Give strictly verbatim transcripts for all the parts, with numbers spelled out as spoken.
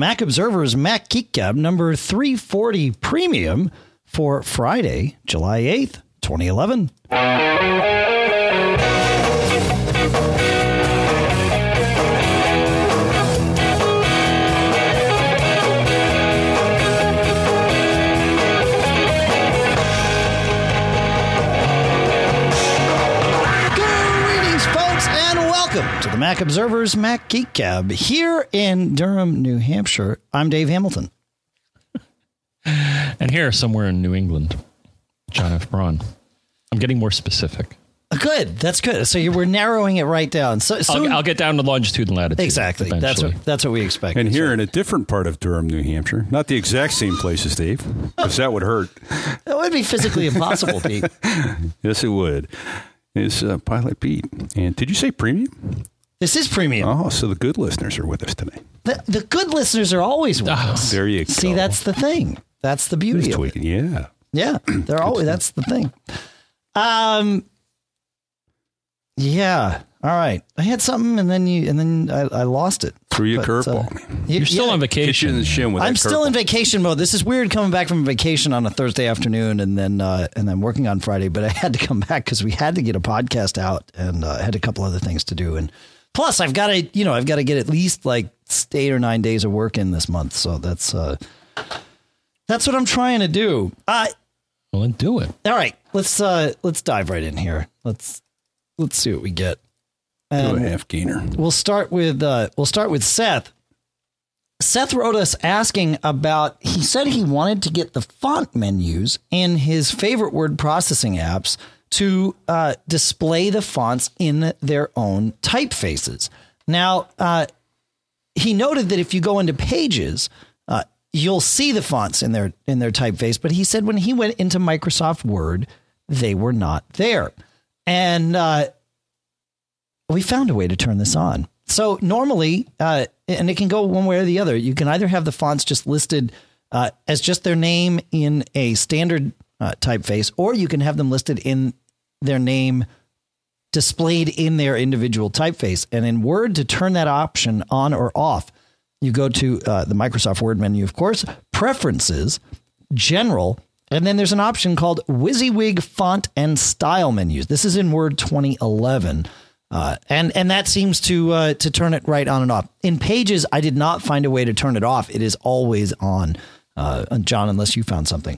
Mac Observer's Mac Geek Gab number three forty Premium for Friday, July eighth, twenty eleven. Welcome to the Mac Observer's Mac Geek Gab here in Durham, New Hampshire. I'm Dave Hamilton. And here, somewhere in New England, John F. Braun. I'm getting more specific. Good. That's good. So you were narrowing it right down. So soon, I'll, I'll get down to longitude and latitude. Exactly. Eventually. That's what that's what we expect. And here so. in a different part of Durham, New Hampshire, not the exact same place as Dave, because that would hurt. That would be physically impossible, Pete. Yes, it would. Is uh, Pilot Pete. And did you say premium? This is premium. Oh, so the good listeners are with us today. The, the good listeners are always with oh, us. There you go. See, that's the thing. That's the beauty He's of tweaking. it. Yeah. Yeah, they're always. That's the thing. Um. Yeah. All right. I had something, and then you, and then I, I lost it. Threw you a But, curveball, uh, man. You're still yeah. on Hit you in vacation. the shin with I'm that still in curveball. vacation mode. This is weird coming back from vacation on a Thursday afternoon and then uh, and then working on Friday. But I had to come back because we had to get a podcast out and uh, had a couple other things to do. And plus, I've got to you know I've got to get at least like eight or nine days of work in this month. So that's uh, that's what I'm trying to do. Uh, Well, then do it. all right, let's uh, let's dive right in here. Let's let's see what we get. Do a Um, half gainer. We'll start with uh, we'll start with Seth. Seth wrote us asking about, he said he wanted to get the font menus in his favorite word processing apps to uh, display the fonts in their own typefaces. Now, uh, he noted that if you go into Pages, uh, you'll see the fonts in their in their typeface. But he said when he went into Microsoft Word, they were not there. And uh, we found a way to turn this on. So normally, uh, and it can go one way or the other, you can either have the fonts just listed uh, as just their name in a standard uh, typeface, or you can have them listed in their name displayed in their individual typeface. And in Word, to turn that option on or off, you go to uh, the Microsoft Word menu, of course, Preferences, General, and then there's an option called WYSIWYG Font and Style Menus. This is in Word twenty eleven. Uh, and and that seems to uh, to turn it right on and off. In Pages, I did not find a way to turn it off. It is always on. Uh, John, unless you found something.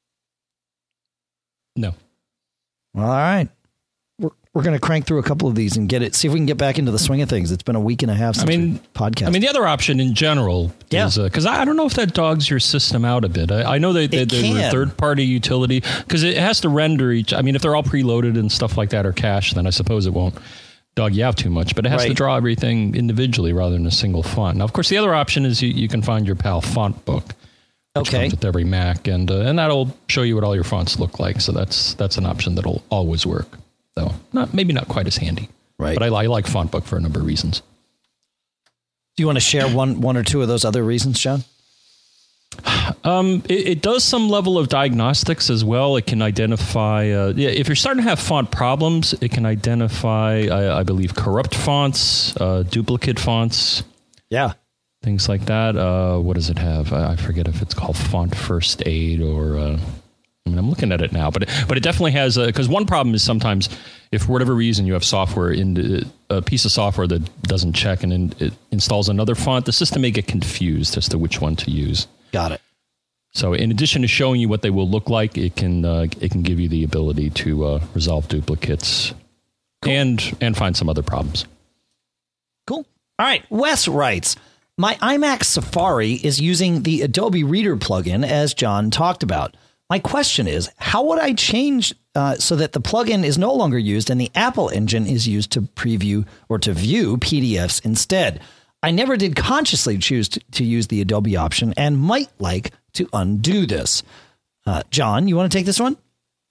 No. Well, all right. We're, we're going to crank through a couple of these and get it. See if we can get back into the swing of things. It's been a week and a half since I mean, we podcast. I mean, the other option in general Yeah. is because I, I don't know if that dogs your system out a bit. I, I know that they, It they're can. a third party utility because it has to render each. I mean, if they're all preloaded and stuff like that or cached, then I suppose it won't dog you out too much, but it has Right. to draw everything individually rather than a single font. Now, of course, the other option is you, you can find your pal font book, which okay. comes with every Mac, and uh, and that'll show you what all your fonts look like. So that's that's an option that'll always work, though not maybe not quite as handy. Right. But I, I like font book for a number of reasons. Do you want to share one one or two of those other reasons, John? Um, it, it does some level of diagnostics as well. It can identify, uh, yeah, if you're starting to have font problems, it can identify, I, I believe, corrupt fonts, uh, duplicate fonts, Yeah. things like that. Uh, what does it have? I, I forget if it's called Font First Aid or, uh, I mean, I'm looking at it now, but it, but it definitely has, because one problem is sometimes if for whatever reason you have software in a piece of software that doesn't check and in, it installs another font, the system may get confused as to which one to use. Got it. So in addition to showing you what they will look like, it can uh, it can give you the ability to uh, resolve duplicates cool. and and find some other problems. Cool. All right. Wes writes, my iMac Safari is using the Adobe Reader plugin, as John talked about. My question is, how would I change uh, so that the plugin is no longer used and the Apple engine is used to preview or to view P D Fs instead? I never did consciously choose to, to use the Adobe option and might like to undo this. Uh, John, you want to take this one?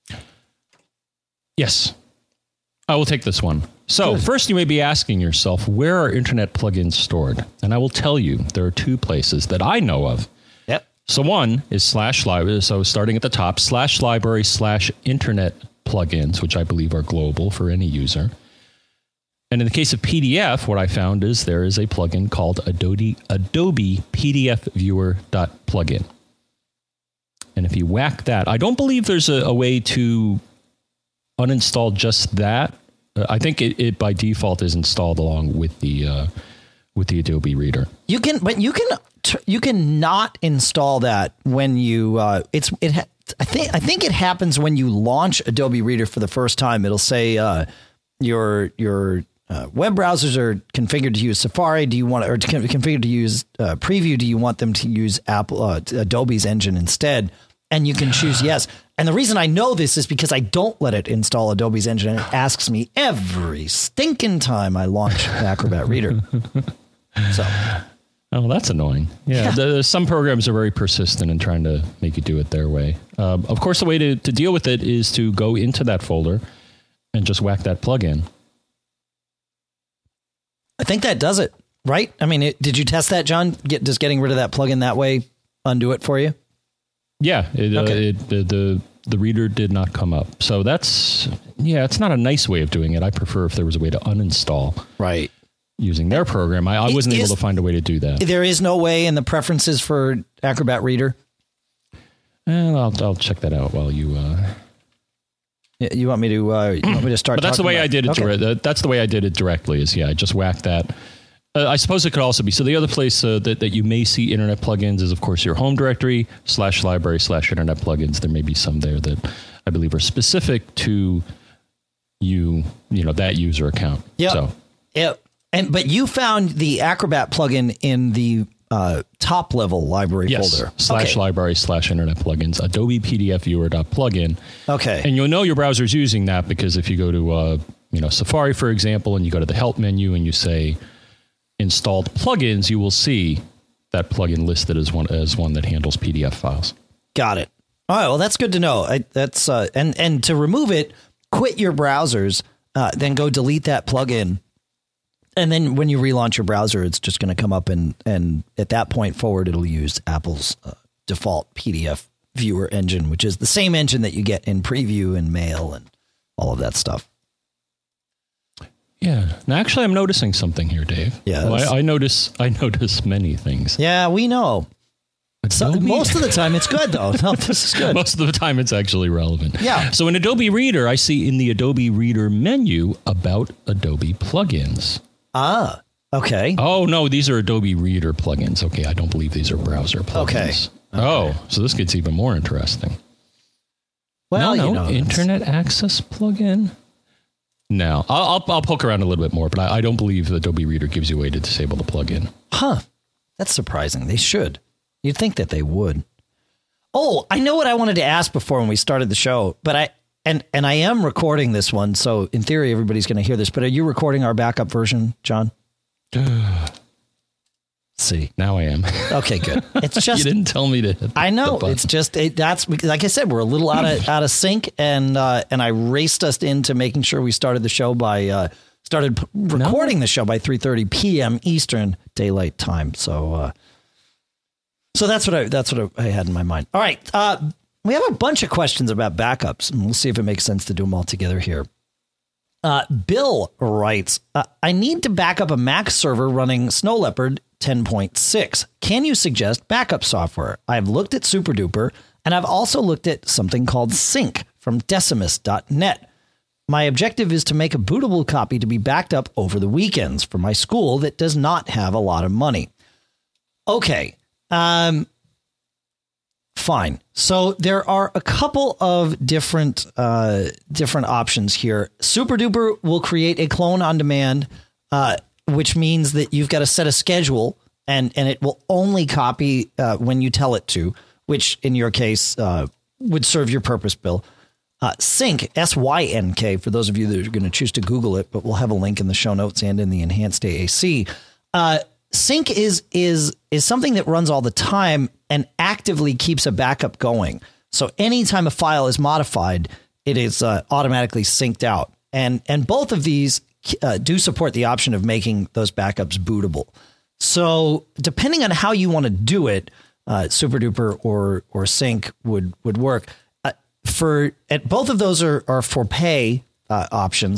Yes, I will take this one. So Good. First, you may be asking yourself, where are internet plugins stored? And I will tell you, there are two places that I know of. Yep. So one is slash library. So starting at the top, slash library slash internet plugins, which I believe are global for any user. And in the case of P D F, what I found is there is a plugin called Adobe Adobe P D F Viewer plugin. And if you whack that, I don't believe there's a, a way to uninstall just that. Uh, I think it, it by default is installed along with the uh, with the Adobe Reader. You can, but you can you can not install that when you uh, it's it. Ha- I think I think it happens when you launch Adobe Reader for the first time. It'll say uh, your your uh, web browsers are configured to use Safari. Do you want or to configured to use uh, Preview? Do you want them to use Apple uh, Adobe's engine instead? And you can choose yes. And the reason I know this is because I don't let it install Adobe's engine, and it asks me every stinking time I launch Acrobat Reader. So, oh, that's annoying. Yeah, yeah. The, some programs are very persistent in trying to make you do it their way. Um, of course, the way to, to deal with it is to go into that folder and just whack that plugin. I think that does it, right? I mean, it, did you test that, John? Get, does getting rid of that plugin that way undo it for you? Yeah, it, okay. uh, it, the, the the reader did not come up. So that's, yeah, it's not a nice way of doing it. I prefer if there was a way to uninstall right using their program. I, I wasn't is, able to find a way to do that. There is no way in the preferences for Acrobat Reader? Well, I'll, I'll check that out while you... Uh, yeah, you want me to uh, you want me to start But that's the way about, I did it. okay. Dire- that's the way I did it directly is, yeah, I just whacked that. Uh, I suppose it could also be. So the other place uh, that, that you may see internet plugins is, of course, your home directory slash library slash internet plugins. There may be some there that I believe are specific to you, you know, that user account. Yeah. So. Yep. And but you found the Acrobat plugin in the uh, top level library yes. folder. Slash okay. library slash internet plugins. Adobe P D F Viewer plugin. Okay. And you'll know your browser's using that because if you go to uh, you know Safari, for example, and you go to the help menu and you say installed plugins, you will see that plugin listed as one as one that handles P D F files. Got it. All right. Well, that's good to know. I, that's uh, and and to remove it, quit your browsers, uh, then go delete that plugin, and then when you relaunch your browser, it's just going to come up and and at that point forward, it'll use Apple's uh, default P D F viewer engine, which is the same engine that you get in Preview and Mail and all of that stuff. Yeah. Now, actually, I'm noticing something here, Dave. Yeah. Well, I, I notice. I notice many things. Yeah, we know. So, most of the time, it's good, though. No, this is good. Most of the time, it's actually relevant. Yeah. So in Adobe Reader, I see in the Adobe Reader menu about Adobe plugins. Ah, okay. Oh, no, these are Adobe Reader plugins. Okay, I don't believe these are browser plugins. Okay. okay. Oh, so this gets even more interesting. Well, no, no, you know, Internet Access plugin. No, I'll, I'll I'll poke around a little bit more, but I, I don't believe Adobe Reader gives you a way to disable the plugin. Huh. That's surprising. They should. You'd think that they would. Oh, I know what I wanted to ask before when we started the show, but I and and I am recording this one, so in theory everybody's going to hear this. But are you recording our backup version, John? See, now I am. Okay, good. It's just you didn't tell me to. Hit I know it's just it, that's like I said, we're a little out of out of sync, and uh, and I raced us into making sure we started the show by uh, started p- recording no. the show by three thirty p.m. Eastern Daylight Time. So uh, so that's what I that's what I had in my mind. All right, uh, we have a bunch of questions about backups, and we'll see if it makes sense to do them all together here. Uh, Bill writes, uh, I need to back up a Mac server running Snow Leopard ten point six. Can you suggest backup software? I've looked at SuperDuper, and I've also looked at something called Sync from Decimus dot net. My objective is to make a bootable copy to be backed up over the weekends for my school that does not have a lot of money. Okay. Um, fine. So there are a couple of different uh, different options here. SuperDuper will create a clone on demand, uh, which means that you've got to set a schedule and, and it will only copy uh, when you tell it to, which in your case uh, would serve your purpose, Bill. Uh, Sync, S Y N K, for those of you that are going to choose to Google it, but we'll have a link in the show notes and in the enhanced A A C. Uh, Sync is is is something that runs all the time and actively keeps a backup going. So anytime a file is modified, it is uh, automatically synced out. And and both of these uh, do support the option of making those backups bootable. So depending on how you want to do it, uh, SuperDuper or or Sync would would work. Uh, for at both of those are are for pay uh, options.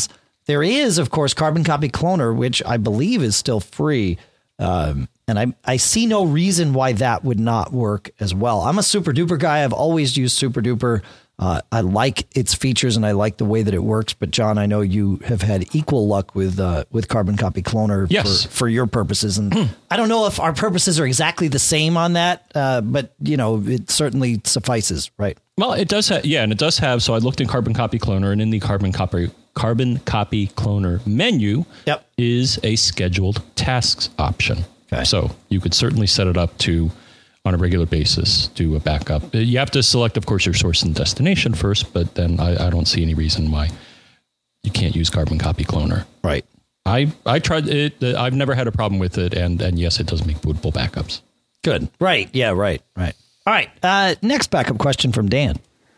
there is, of course, Carbon Copy Cloner, which I believe is still free. Um, and I, I see no reason why that would not work as well. I'm a Super Duper guy. I've always used Super Duper. Uh, I like its features and I like the way that it works. But John, I know you have had equal luck with uh, with Carbon Copy Cloner yes. for, for your purposes. And I don't know if our purposes are exactly the same on that, uh, but, you know, it certainly suffices, right? Well, it does have, yeah, and it does have, so I looked in Carbon Copy Cloner, and in the Carbon Copy Carbon Copy Cloner menu yep. is a scheduled tasks option. Okay. So you could certainly set it up to, on a regular basis, do a backup. You have to select, of course, your source and destination first, but then I, I don't see any reason why you can't use Carbon Copy Cloner. Right. I, I tried it. I've never had a problem with it. And, and yes, it does make bootable backups. Good. Right. Yeah, right. Right. All right. Uh, next backup question from Dan.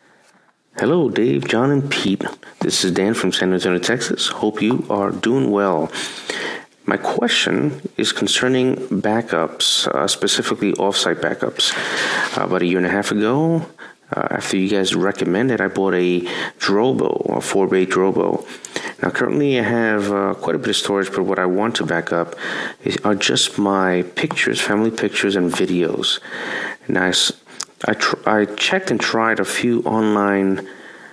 Hello, Dave, John, and Pete. This is Dan from San Antonio, Texas. Hope you are doing well. My question is concerning backups, uh, specifically offsite backups. Uh, about a year and a half ago, uh, after you guys recommended, I bought a Drobo, a four bay Drobo. Now, currently I have uh, quite a bit of storage, but what I want to back up is, are just my pictures, family pictures, and videos. And I, I, tr- I checked and tried a few online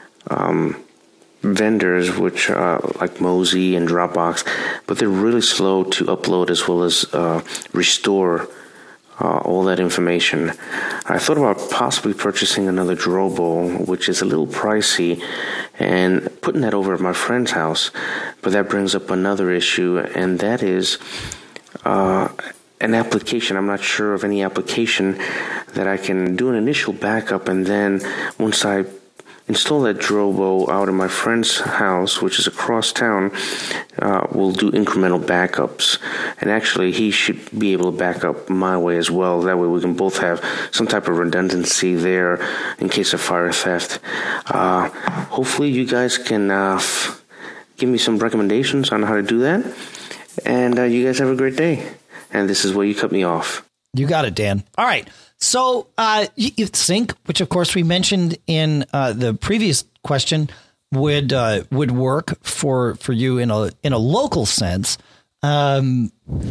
um vendors, which are like Mozy and Dropbox, but they're really slow to upload as well as uh, restore uh, all that information. I thought about possibly purchasing another Drobo, which is a little pricey, and putting that over at my friend's house, but that brings up another issue, and that is uh, an application. I'm not sure of any application that I can do an initial backup, and then once I install that Drobo out in my friend's house, which is across town, uh, we'll do incremental backups. And actually, he should be able to back up my way as well. That way we can both have some type of redundancy there in case of fire theft. Uh, hopefully you guys can uh, f- give me some recommendations on how to do that. And uh, you guys have a great day. And this is where you cut me off. You got it, Dan. All right. So uh, Sync, which of course we mentioned in uh, the previous question, would uh, would work for for you in a in a local sense. Um,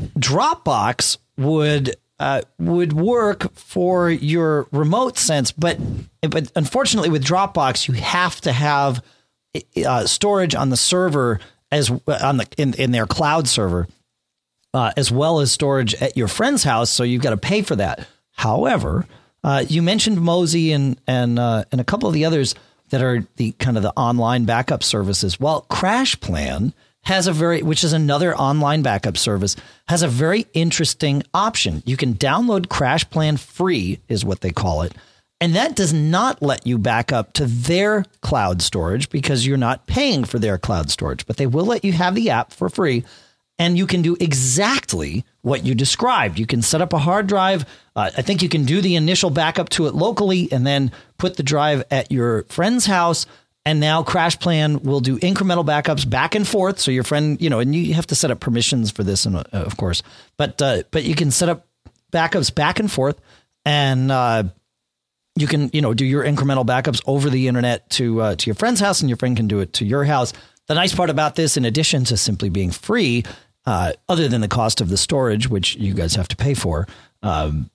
Dropbox would uh, would work for your remote sense, but but unfortunately with Dropbox you have to have uh, storage on the server as on the in, in their cloud server, uh, as well as storage at your friend's house. So you've got to pay for that. However, uh, you mentioned Mozy and and uh, and a couple of the others that are the kind of the online backup services. Well, CrashPlan has a very, which is another online backup service, has a very interesting option. You can download CrashPlan free, is what they call it, and that does not let you back up to their cloud storage because you're not paying for their cloud storage. But they will let you have the app for free. And you can do exactly what you described. You can set up a hard drive. Uh, I think you can do the initial backup to it locally and then put the drive at your friend's house. And now CrashPlan will do incremental backups back and forth. So your friend, you know, and you have to set up permissions for this, and uh, of course, but uh, but you can set up backups back and forth, and uh, you can, you know, do your incremental backups over the internet to uh, to your friend's house, and your friend can do it to your house. The nice part about this, in addition to simply being free, Uh, other than the cost of the storage, which you guys have to pay for, um,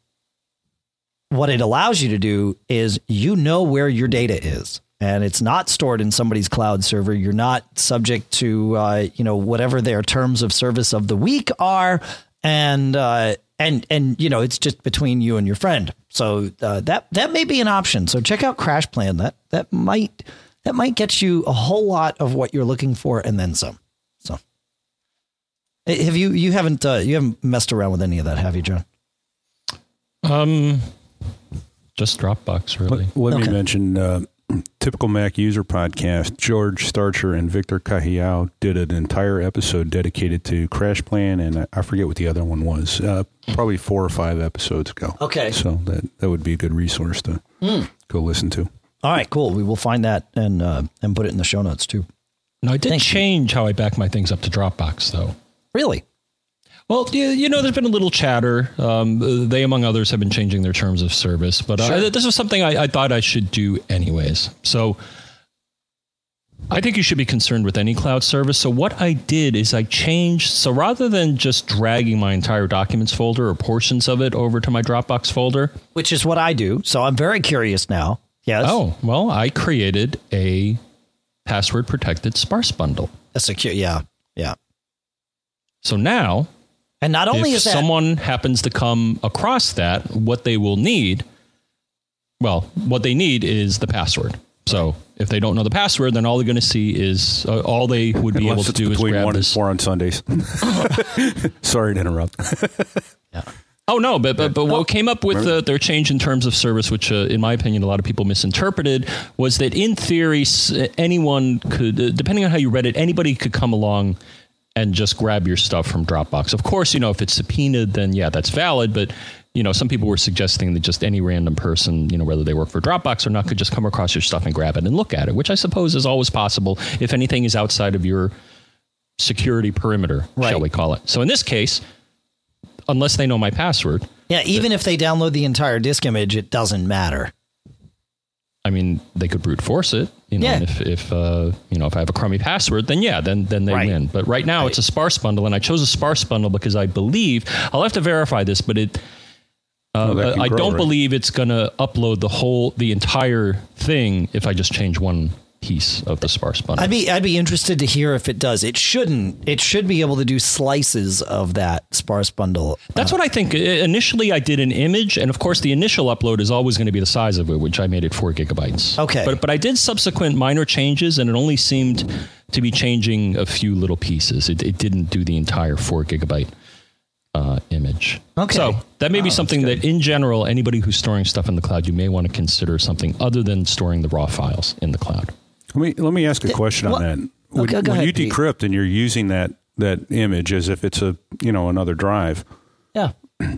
what it allows you to do is you know where your data is, and it's not stored in somebody's cloud server. You're not subject to, uh, you know, whatever their terms of service of the week are, and uh, and and you know, it's just between you and your friend. So uh, that that may be an option. So check out CrashPlan. That that might that might get you a whole lot of what you're looking for, and then some. So. Have you you haven't uh, you haven't messed around with any of that, have you, John? Um, just Dropbox, really. Let, let Okay. me mention uh, Typical Mac User Podcast. George Starcher and Victor Cahill did an entire episode dedicated to CrashPlan, and I, I forget what the other one was. Uh, probably four or five episodes ago. Okay, so that that would be a good resource to mm. go listen to. All right, cool. We will find that and uh, and put it in the show notes too. No, I did Thank change you. how I back my things up to Dropbox, though. Really? Well, you, you know, there's been a little chatter. Um, they, among others, have been changing their terms of service. But uh, Sure. this was something I, I thought I should do anyways. So I think you should be concerned with any cloud service. So what I did is I changed. So rather than just dragging my entire documents folder or portions of it over to my Dropbox folder, which is what I do. So I'm very curious now. Yes. Oh, well, I created a password protected sparse bundle. A secure. Yeah. Yeah. So now, and not only if is that someone happens to come across that, what they will need, well, what they need is the password. So if they don't know the password, then all they're going to see is uh, all they would be Unless able to it's do is between grab one this. and four on Sundays. Sorry to interrupt. yeah. Oh, no, but but, but what came up with the, their change in terms of service, which uh, in my opinion, a lot of people misinterpreted, was that in theory, anyone could, uh, depending on how you read it, anybody could come along and just grab your stuff from Dropbox. Of course, you know, if it's subpoenaed, then yeah, that's valid. But, you know, some people were suggesting that just any random person, you know, whether they work for Dropbox or not, could just come across your stuff and grab it and look at it, which I suppose is always possible if anything is outside of your security perimeter, right. shall we call it. So in this case, unless they know my password. Yeah, even if they download the entire disk image, it doesn't matter. I mean, they could brute force it. You know, yeah. and if, if uh, you know, if I have a crummy password, then yeah, then then they right. win. But right now, right. it's a sparse bundle, and I chose a sparse bundle because I believe I'll have to verify this, but it. Uh, well, I grow, don't right? believe it's going to upload the whole, the entire thing if I just change one piece of the sparse bundle. I'd be I'd be interested to hear if it does. It shouldn't. It should be able to do slices of that sparse bundle. That's uh, what I think. Initially, I did an image, and of course, the initial upload is always going to be the size of it, which I made it four gigabytes. Okay, but but I did subsequent minor changes, and it only seemed to be changing a few little pieces. It, it didn't do the entire four gigabyte uh, image. Okay, so that may oh, be something that, in general, anybody who's storing stuff in the cloud, you may want to consider something other than storing the raw files in the cloud. Let me let me ask a question well, on that. When, okay, go when ahead, you decrypt Pete. and you're using that that image as if it's a you know another drive, yeah,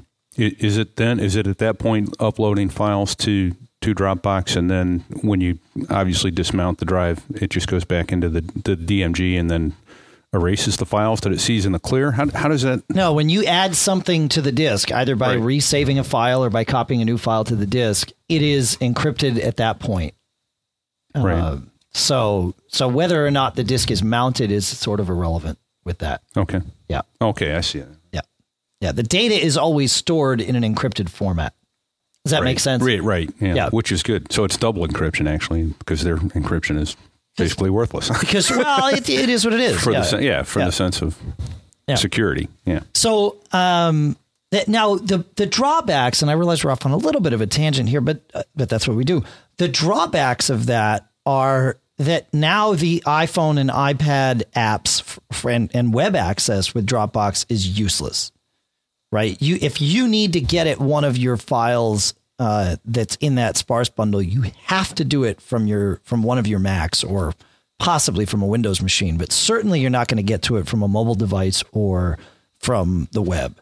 is it then is it at that point uploading files to to Dropbox, and then when you obviously dismount the drive, it just goes back into the the D M G and then erases the files that it sees in the clear? How how does that? No, when you add something to the disk, either by right. resaving a file or by copying a new file to the disk, it is encrypted at that point. Right. Uh, So, so whether or not the disk is mounted is sort of irrelevant with that. Okay. Yeah. Okay, I see it. Yeah. Yeah. The data is always stored in an encrypted format. Does that right. make sense? Right. Right. Yeah. yeah. Which is good. So it's double encryption actually, because their encryption is basically worthless. Because well, it, it is what it is. For yeah. the sen- yeah, for yeah. the sense of yeah. security. Yeah. So, um, that now the the drawbacks, and I realize we're off on a little bit of a tangent here, but uh, but that's what we do. The drawbacks of that are that now the iPhone and iPad apps f- and, and web access with Dropbox is useless, right? You if you need to get at one of your files uh, that's in that sparse bundle, you have to do it from your from one of your Macs or possibly from a Windows machine, but certainly you're not going to get to it from a mobile device or from the web.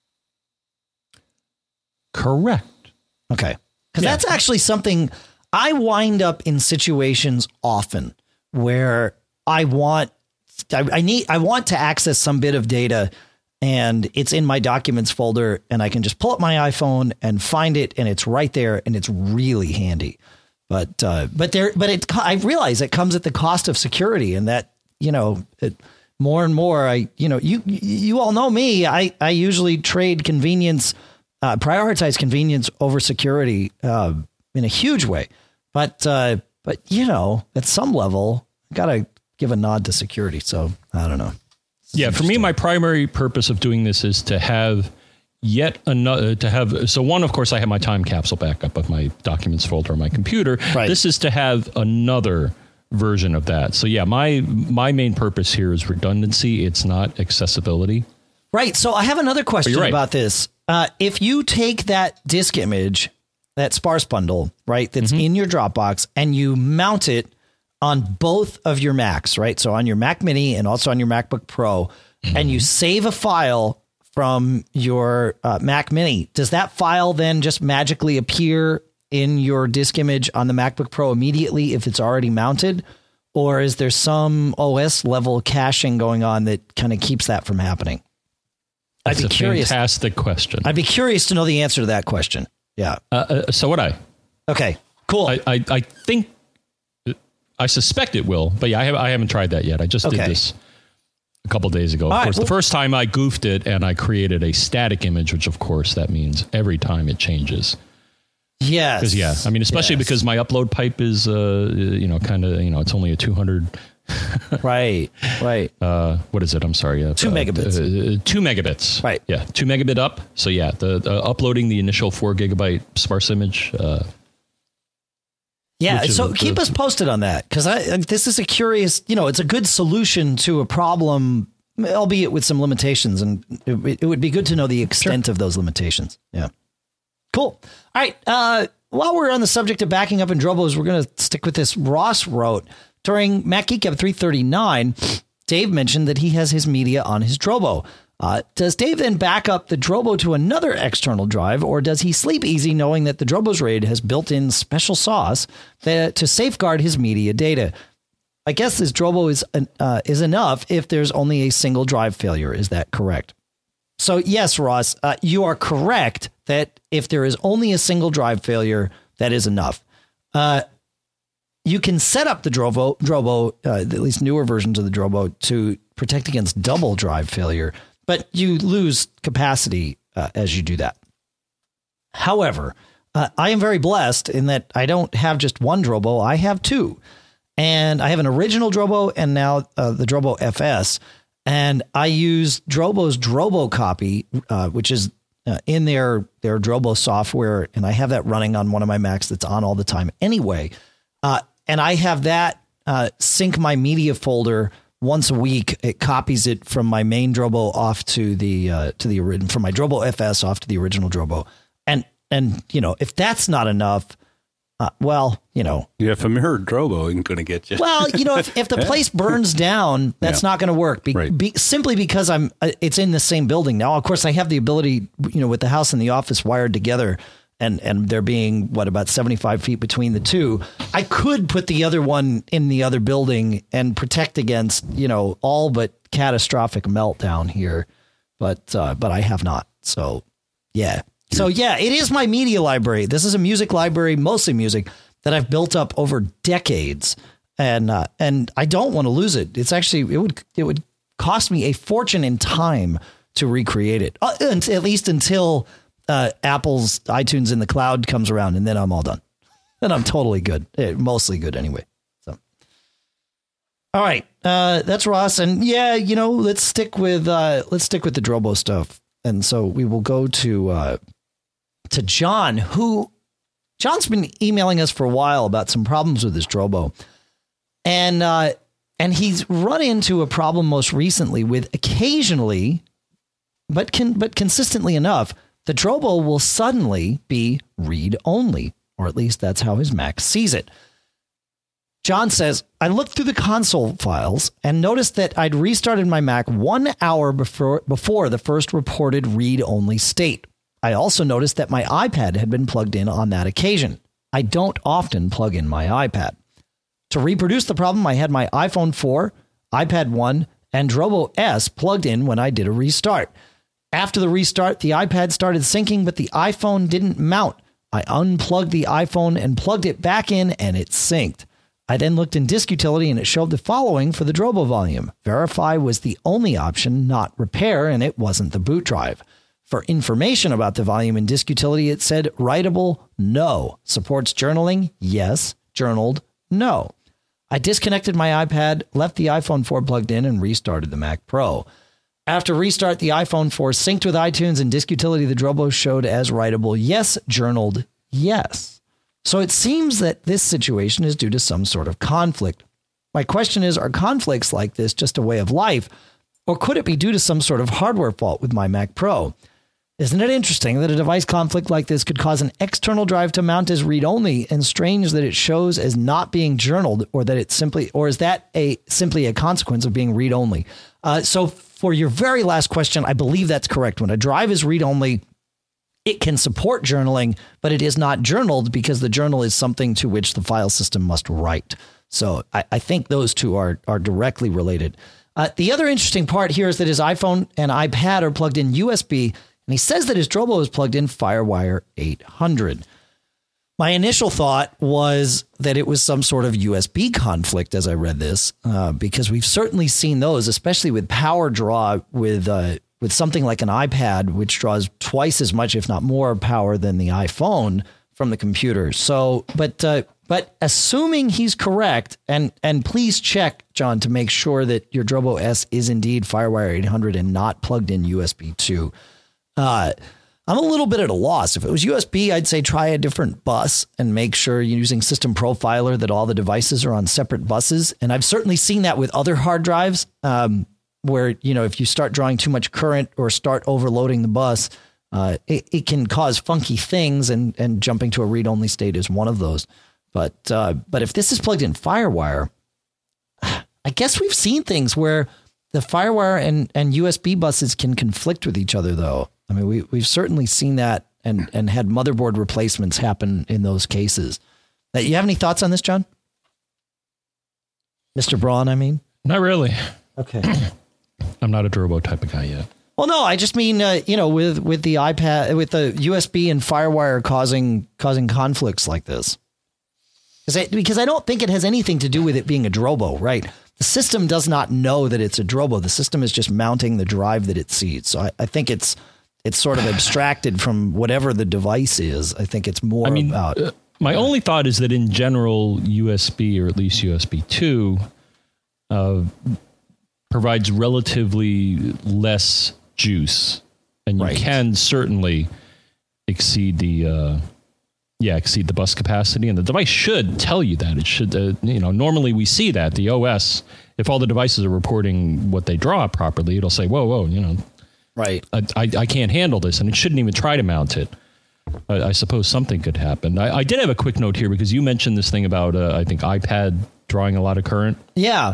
Correct. Okay, because Yeah. that's actually something. I wind up in situations often where I want, I, I need, I want to access some bit of data and it's in my documents folder and I can just pull up my iPhone and find it and it's right there and it's really handy. But, uh, but there, but it, I realize it comes at the cost of security and that, you know, it, more and more, I, you know, you, you all know me, I, I usually trade convenience, uh, prioritize convenience over security, uh, in a huge way. But, uh, but you know, at some level, got to give a nod to security. So I don't know. Yeah, for me, my primary purpose of doing this is to have yet another, to have, so one, of course, I have my time capsule backup of my documents folder on my computer. Right. This is to have another version of that. So yeah, my, my main purpose here is redundancy. It's not accessibility. Right. So I have another question right. about this. Uh, if you take that disk image, that sparse bundle, right, that's mm-hmm. in your Dropbox, and you mount it on both of your Macs, right? So on your Mac Mini and also on your MacBook Pro, mm-hmm. and you save a file from your uh, Mac Mini, does that file then just magically appear in your disk image on the MacBook Pro immediately if it's already mounted? Or is there some O S level caching going on that kind of keeps that from happening? That's I'd be a curious. Fantastic question. I'd be curious to know the answer to that question. Yeah. Uh, uh, so would I. Okay, cool. I, I, I think I suspect it will, but yeah, I, have, I haven't tried that yet. I just Okay. did this a couple days ago. Of All right, course, well- the first time I goofed it and I created a static image, which of course that means every time it changes. Yes. Because yeah, I mean, especially Yes. because my upload pipe is, uh, you know, kind of, you know, it's only a two hundred. Right. Right. Uh, what is it? I'm sorry. Uh, Two uh, megabits. Uh, two megabits. Right. Yeah. Two megabit up. So yeah, the, the uploading the initial four gigabyte sparse image. Uh, Yeah, Which is so the- keep us posted on that, because I, I this is a curious, you know, it's a good solution to a problem, albeit with some limitations, and it, it would be good to know the extent of those limitations. Yeah, cool. All right, uh, while we're on the subject of backing up in Drobos, we're going to stick with this. Ross wrote during Mac Geek Gab three thirty-nine, Dave mentioned that he has his media on his Drobo. Uh, does Dave then back up the Drobo to another external drive, or does he sleep easy knowing that the Drobo's RAID has built-in special sauce that, to safeguard his media data? I guess this Drobo is uh, is enough if there's only a single drive failure. Is that correct? So yes, Ross, uh, you are correct that if there is only a single drive failure, that is enough. Uh, you can set up the Drobo, Drobo uh, at least newer versions of the Drobo, to protect against double drive failure, but you lose capacity uh, as you do that. However, uh, I am very blessed in that I don't have just one Drobo. I have two. And I have an original Drobo and now uh, the Drobo F S. And I use Drobo's Drobo copy, uh, which is uh, in their, their Drobo software. And I have that running on one of my Macs that's on all the time anyway. Uh, and I have that uh, sync my media folder once a week. It copies it from my main Drobo off to the uh, to the original, from my Drobo F S off to the original Drobo. And and you know, if that's not enough, uh, well, you know, Yeah, if a mirrored Drobo ain't going to get you. well, you know, if, if the place burns down, that's Yeah. not going to work. Be, Right. be, simply because I'm, uh, it's in the same building now. Of course, I have the ability, you know, with the house and the office wired together, and and there being what, about seventy-five feet between the two, I could put the other one in the other building and protect against, you know, all but catastrophic meltdown here. But uh, but I have not. So yeah. So yeah, it is my media library. This is a music library, mostly music, that I've built up over decades, and uh, and I don't want to lose it. It's actually it would it would cost me a fortune in time to recreate it, uh, at least until uh, Apple's iTunes in the cloud comes around, and then I'm all done. Then I'm totally good, eh, mostly good anyway. So, all right, uh, that's Ross, and yeah, you know, let's stick with uh, let's stick with the Drobo stuff, and so we will go to uh, to John, who John's been emailing us for a while about some problems with his Drobo, and uh, and he's run into a problem most recently with occasionally, but can but consistently enough, the Drobo will suddenly be read only, or at least that's how his Mac sees it. John says, I looked through the console files and noticed that I'd restarted my Mac one hour before before the first reported read only state. I also noticed that my iPad had been plugged in on that occasion. I don't often plug in my iPad. To reproduce the problem, I had my iPhone four, iPad one, and Drobo S plugged in when I did a restart. After the restart, the iPad started syncing, but the iPhone didn't mount. I unplugged the iPhone and plugged it back in, and it synced. I then looked in Disk Utility, and it showed the following for the Drobo volume. Verify was the only option, not repair, and it wasn't the boot drive. For information about the volume in Disk Utility, it said writable, no. Supports journaling, yes. Journaled, no. I disconnected my iPad, left the iPhone four plugged in, and restarted the Mac Pro. After restart, the iPhone four synced with iTunes, and Disk Utility, the Drobo showed as writable, yes. Journaled, yes. So it seems that this situation is due to some sort of conflict. My question is, are conflicts like this just a way of life, or could it be due to some sort of hardware fault with my Mac Pro? Isn't it interesting that a device conflict like this could cause an external drive to mount as read-only, and strange that it shows as not being journaled, or that it's simply, or is that a simply a consequence of being read-only? Uh, so for your very last question, I believe that's correct. When a drive is read-only, it can support journaling, but it is not journaled because the journal is something to which the file system must write. So I, I think those two are are directly related. Uh, the other interesting part here is that his iPhone and iPad are plugged in U S B, and he says that his Drobo is plugged in FireWire eight hundred. My initial thought was that it was some sort of U S B conflict as I read this, uh, because we've certainly seen those, especially with power draw with uh, with something like an iPad, which draws twice as much, if not more, power than the iPhone from the computer. So, but uh, but assuming he's correct, and and please check, John, to make sure that your Drobo S is indeed FireWire eight hundred and not plugged in U S B two. Uh, I'm a little bit at a loss. If it was U S B, I'd say try a different bus and make sure you're using System Profiler, that all the devices are on separate buses. And I've certainly seen that with other hard drives, um, where, you know, if you start drawing too much current or start overloading the bus, uh, it, it can cause funky things, and, and jumping to a read-only state is one of those. But uh, but if this is plugged in FireWire, I guess we've seen things where the FireWire and, and U S B buses can conflict with each other, though. I mean, we, we've certainly seen that and, and had motherboard replacements happen in those cases. Uh, you have any thoughts on this, John? Mister Braun, I mean? Not really. Okay. I'm not a Drobo type of guy yet. Well, no, I just mean, uh, you know, with, with the iPad, with the U S B and FireWire causing causing conflicts like this. Because I, because I don't think it has anything to do with it being a Drobo, right? The system does not know that it's a Drobo. The system is just mounting the drive that it sees. So I, I think it's it's sort of abstracted from whatever the device is. I think it's more I mean, about... Uh, my yeah. only thought is that in general, U S B, or at least U S B two, uh, provides relatively less juice. And you right. can certainly exceed the... Uh, Yeah, exceed the bus capacity, and the device should tell you that. It should, uh, you know, normally we see that the O S, if all the devices are reporting what they draw properly, it'll say, whoa, whoa, you know, right. I, I, I can't handle this, and it shouldn't even try to mount it. I, I suppose something could happen. I, I did have a quick note here because you mentioned this thing about, uh, I think, iPad drawing a lot of current. Yeah.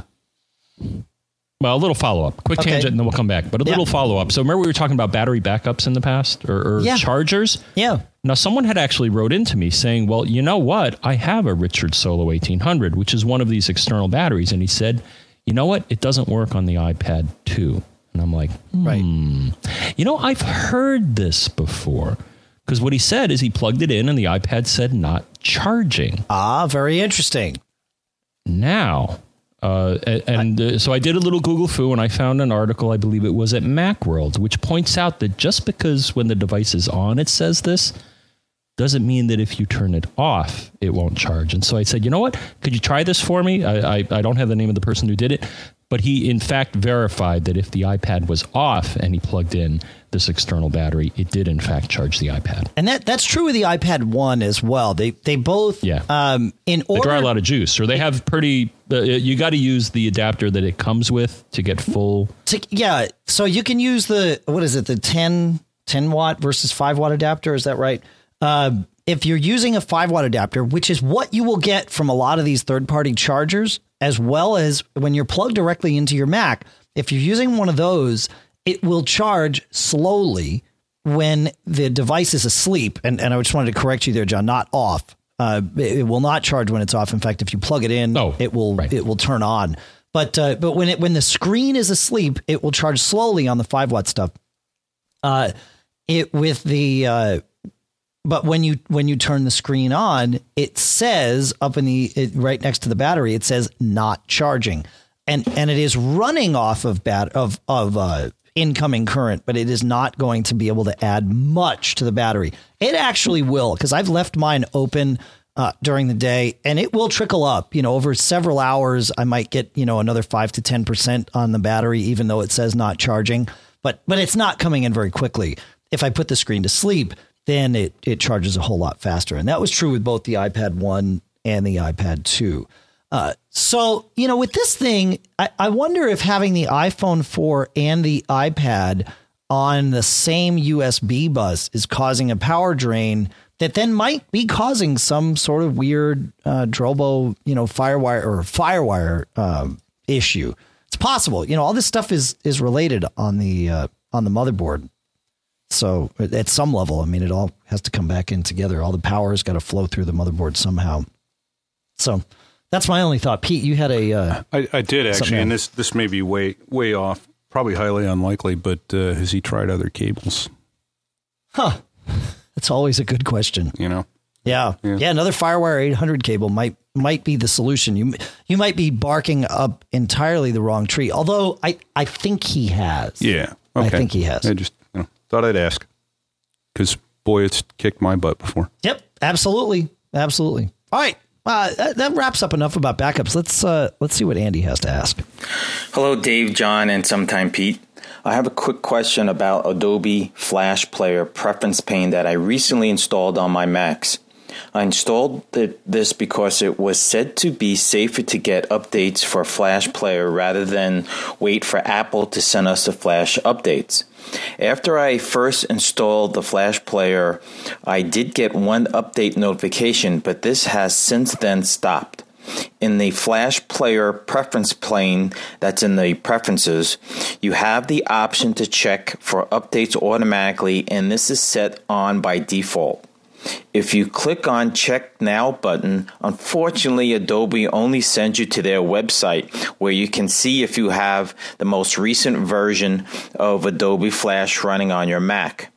Well, a little follow-up. Quick okay. tangent, and then we'll come back. But a yeah. little follow-up. So remember we were talking about battery backups in the past, or, or yeah. chargers? Yeah. Now, someone had actually wrote into me saying, well, you know what? I have a Richard Solo eighteen hundred, which is one of these external batteries. And he said, you know what? It doesn't work on the iPad two. And I'm like, hmm. right. You know, I've heard this before. Because what he said is he plugged it in and the iPad said not charging. Ah, very interesting. Now... Uh, and uh, so I did a little Google foo, and I found an article, I believe it was at Macworld, which points out that just because when the device is on it says this, doesn't mean that if you turn it off, it won't charge. And so I said, you know what? Could you try this for me? I, I, I don't have the name of the person who did it, but he in fact verified that if the iPad was off and he plugged in this external battery, it did in fact charge the iPad. And that that's true with the iPad one as well. They they both yeah. um in order they draw a lot of juice, or they have pretty. Uh, you got to use the adapter that it comes with to get full. To, yeah, so you can use the what is it the ten, ten watt versus five watt adapter? Is that right? Uh, if you're using a five watt adapter, which is what you will get from a lot of these third party chargers, as well as when you're plugged directly into your Mac, if you're using one of those, it will charge slowly when the device is asleep. And, and I just wanted to correct you there, John, not off. Uh, it, it will not charge when it's off. In fact, if you plug it in, oh, it will right. it will turn on. But uh, but when it when the screen is asleep, it will charge slowly on the five watt stuff. Uh, it with the uh, but when you when you turn the screen on, it says up in the it, right next to the battery, it says not charging. And and it is running off of bat of of uh, incoming current, but it is not going to be able to add much to the battery. It actually will, because I've left mine open uh, during the day, and it will trickle up. You know, over several hours, I might get you know another five to ten percent on the battery, even though it says not charging. But but it's not coming in very quickly. If I put the screen to sleep, then it it charges a whole lot faster, and that was true with both the iPad one and the iPad two. Uh, so, you know, with this thing, I, I wonder if having the iPhone four and the iPad on the same U S B bus is causing a power drain that then might be causing some sort of weird uh, Drobo, you know, FireWire or FireWire um, issue. It's possible. You know, all this stuff is is related on the uh, on the motherboard. So at some level, I mean, it all has to come back in together. All the power has got to flow through the motherboard somehow. So that's my only thought. Pete, you had a... Uh, I, I did, actually, and this this may be way way off, probably highly unlikely, but uh, has he tried other cables? Huh. That's always a good question. You know? Yeah. yeah. Yeah. Another FireWire eight hundred cable might might be the solution. You you might be barking up entirely the wrong tree. Although I, I think he has. Yeah. Okay. I think he has. I just you know, thought I'd ask because, boy, it's kicked my butt before. Yep. Absolutely. Absolutely. All right. Uh, that, that wraps up enough about backups. Let's uh, let's see what Andy has to ask. Hello, Dave, John, and sometime Pete. I have a quick question about Adobe Flash Player Preference Pane that I recently installed on my Macs. I installed this because it was said to be safer to get updates for Flash Player rather than wait for Apple to send us the Flash updates. After I first installed the Flash Player, I did get one update notification, but this has since then stopped. In the Flash Player preference pane that's in the preferences, you have the option to check for updates automatically, and this is set on by default. If you click on Check Now button, unfortunately Adobe only sends you to their website where you can see if you have the most recent version of Adobe Flash running on your Mac.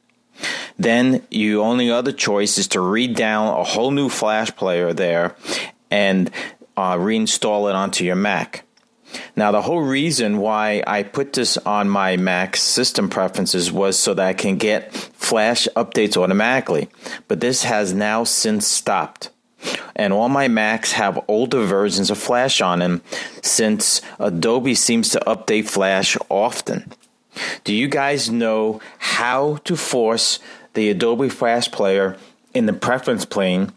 Then your only other choice is to read down a whole new Flash player there and uh, reinstall it onto your Mac. Now, the whole reason why I put this on my Mac system preferences was so that I can get Flash updates automatically. But this has now since stopped. And all my Macs have older versions of Flash on them since Adobe seems to update Flash often. Do you guys know how to force the Adobe Flash Player in the preference pane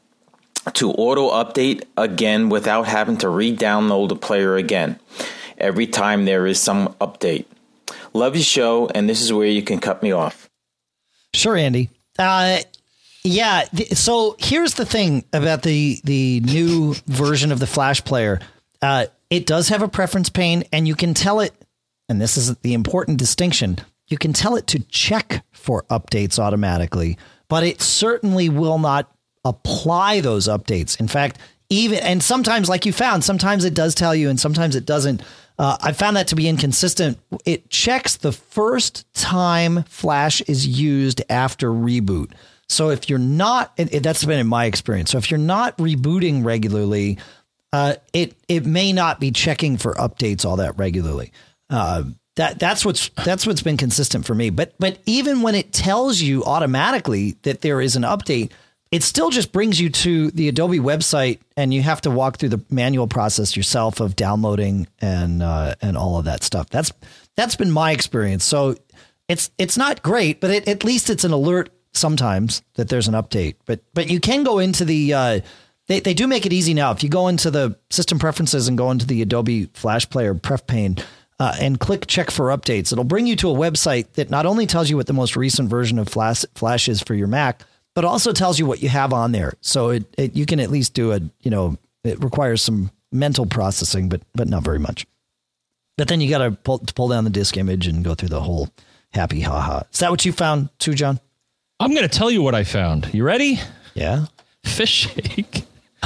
to auto-update again without having to re-download the player again every time there is some update? Love your show, and this is where you can cut me off. Sure, Andy. Uh, yeah, th- so here's the thing about the, the new version of the Flash Player. Uh, it does have a preference pane, and you can tell it, and this is the important distinction, you can tell it to check for updates automatically, but it certainly will not apply those updates. In fact, even and sometimes, like you found, sometimes it does tell you and sometimes it doesn't. Uh, I found that to be inconsistent. It checks the first time Flash is used after reboot. So if you're not, it, it, that's been in my experience. So if you're not rebooting regularly, uh, it it may not be checking for updates all that regularly. Uh, that that's what's that's what's been consistent for me. But but even when it tells you automatically that there is an update, it still just brings you to the Adobe website, and you have to walk through the manual process yourself of downloading and uh, and all of that stuff. That's that's been my experience. So it's it's not great, but it, at least it's an alert sometimes that there's an update. But but you can go into the uh, they they do make it easy now. If you go into the system preferences and go into the Adobe Flash Player pref pane uh, and click check for updates, it'll bring you to a website that not only tells you what the most recent version of Flash Flash is for your Mac, but also tells you what you have on there. So it, it you can at least do a, you know, it requires some mental processing, but but not very much. But then you got to pull, to pull down the disk image and go through the whole happy haha. Is that what you found too, John? I'm going to tell you what I found. You ready? Yeah. Fish shake.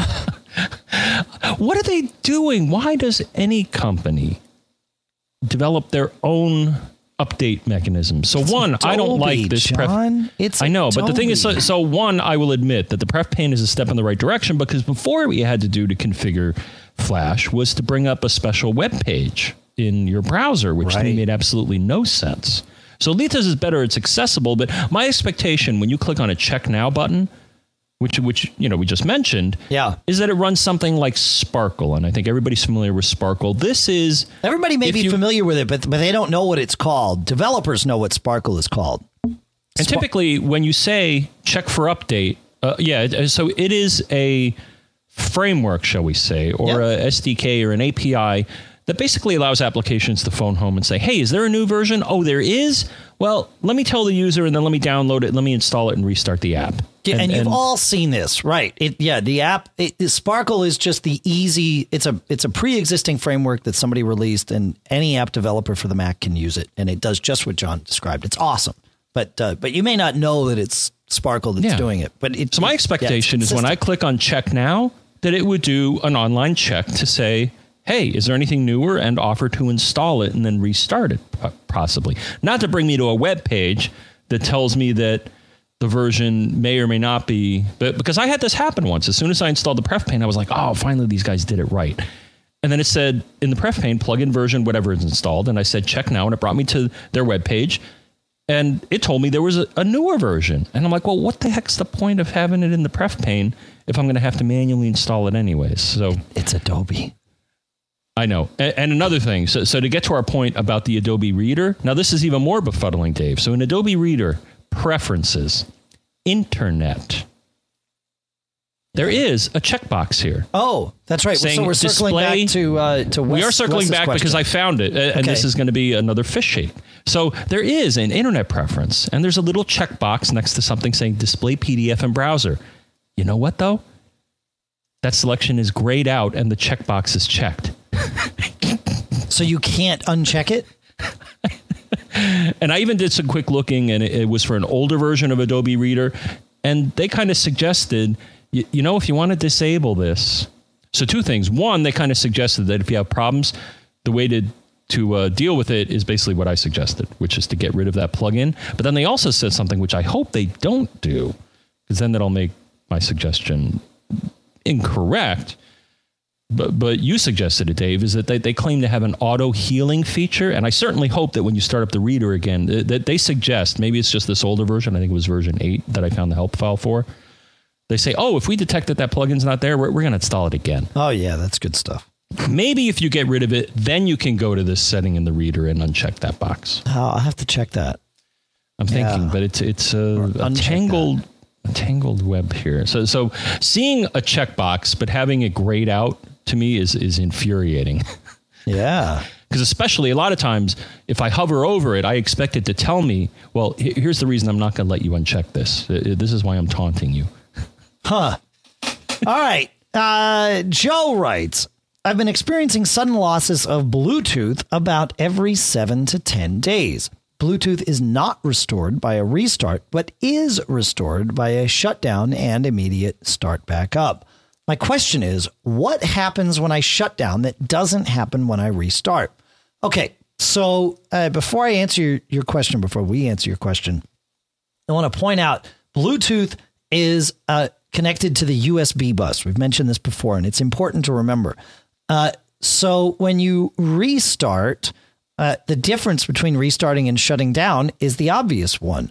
What are they doing? Why does any company develop their own update mechanism? So it's one, Adobe, I don't like this John. pref. It's I know, Adobe. but the thing is, so, so one, I will admit that the pref pane is a step in the right direction, because before what you had to do to configure Flash was to bring up a special web page in your browser, which right. to me made absolutely no sense. So at least this is better. It's accessible, but my expectation when you click on a check now button, which which you know we just mentioned, yeah, is that it runs something like Sparkle, and I think everybody's familiar with Sparkle. This is everybody may be you, familiar with it, but but they don't know what it's called. Developers know what Sparkle is called. And Sp- typically, when you say check for update, uh, yeah, so it is a framework, shall we say, or yep. a S D K or an A P I that basically allows applications to phone home and say, hey, is there a new version? Oh, there is? Well, let me tell the user, and then let me download it, let me install it and restart the app. Yeah, and, and you've and, all seen this, right? It, yeah, the app, it, Sparkle is just the easy, it's a it's a pre-existing framework that somebody released, and any app developer for the Mac can use it, and it does just what John described. It's awesome. But uh, but you may not know that it's Sparkle that's yeah. doing it. But it, So my it, expectation yeah, is when I click on check now, that it would do an online check to say, hey, is there anything newer, and offer to install it and then restart it, possibly. Not to bring me to a web page that tells me that the version may or may not be, but because I had this happen once. As soon as I installed the PrefPaint, I was like, oh, finally these guys did it right. And then it said in the PrefPaint plugin version, whatever is installed. And I said, check now. And it brought me to their webpage. And it told me there was a, a newer version. And I'm like, well, what the heck's the point of having it in the PrefPaint if I'm going to have to manually install it anyways? So it's Adobe. I know. And, and another thing, so, so to get to our point about the Adobe Reader, now this is even more befuddling, Dave. So in Adobe Reader, Preferences, Internet, there is a checkbox here. Oh, that's right. So we're circling display, back to uh, to Wes, we are circling Wes's back question. because I found it, and okay. this is going to be another fish shape. So there is an internet preference, and there's a little checkbox next to something saying Display P D F in Browser. You know what, though? That selection is grayed out, and the checkbox is checked. So you can't uncheck it? And I even did some quick looking, and it, it was for an older version of Adobe Reader, and they kind of suggested, you, you know, if you want to disable this. So two things. One, they kind of suggested that if you have problems, the way to to uh, deal with it is basically what I suggested, which is to get rid of that plugin. But then they also said something which I hope they don't do, because then that'll make my suggestion incorrect. But but you suggested it, Dave, is that they, they claim to have an auto healing feature. And I certainly hope that when you start up the reader again, that they suggest, maybe it's just this older version, I think it was version eight that I found the help file for. They say, oh, if we detect that that plugin's not there, we're, we're going to install it again. Oh, yeah, that's good stuff. Maybe if you get rid of it, then you can go to this setting in the reader and uncheck that box. Oh, I'll have to check that. I'm thinking, Yeah. but it's it's a, a tangled a tangled web here. So so seeing a checkbox but having it grayed out to me is is infuriating. Yeah. Because especially a lot of times, if I hover over it, I expect it to tell me, well, here's the reason I'm not going to let you uncheck this. This is why I'm taunting you. Huh. All right. Uh, Joe writes, I've been experiencing sudden losses of Bluetooth about every seven to ten days. Bluetooth is not restored by a restart, but is restored by a shutdown and immediate start back up. My question is, what happens when I shut down that doesn't happen when I restart? Okay, so uh, before I answer your, your question, before we answer your question, I want to point out Bluetooth is uh, connected to the U S B bus. We've mentioned this before, and it's important to remember. Uh, so when you restart, uh, the difference between restarting and shutting down is the obvious one.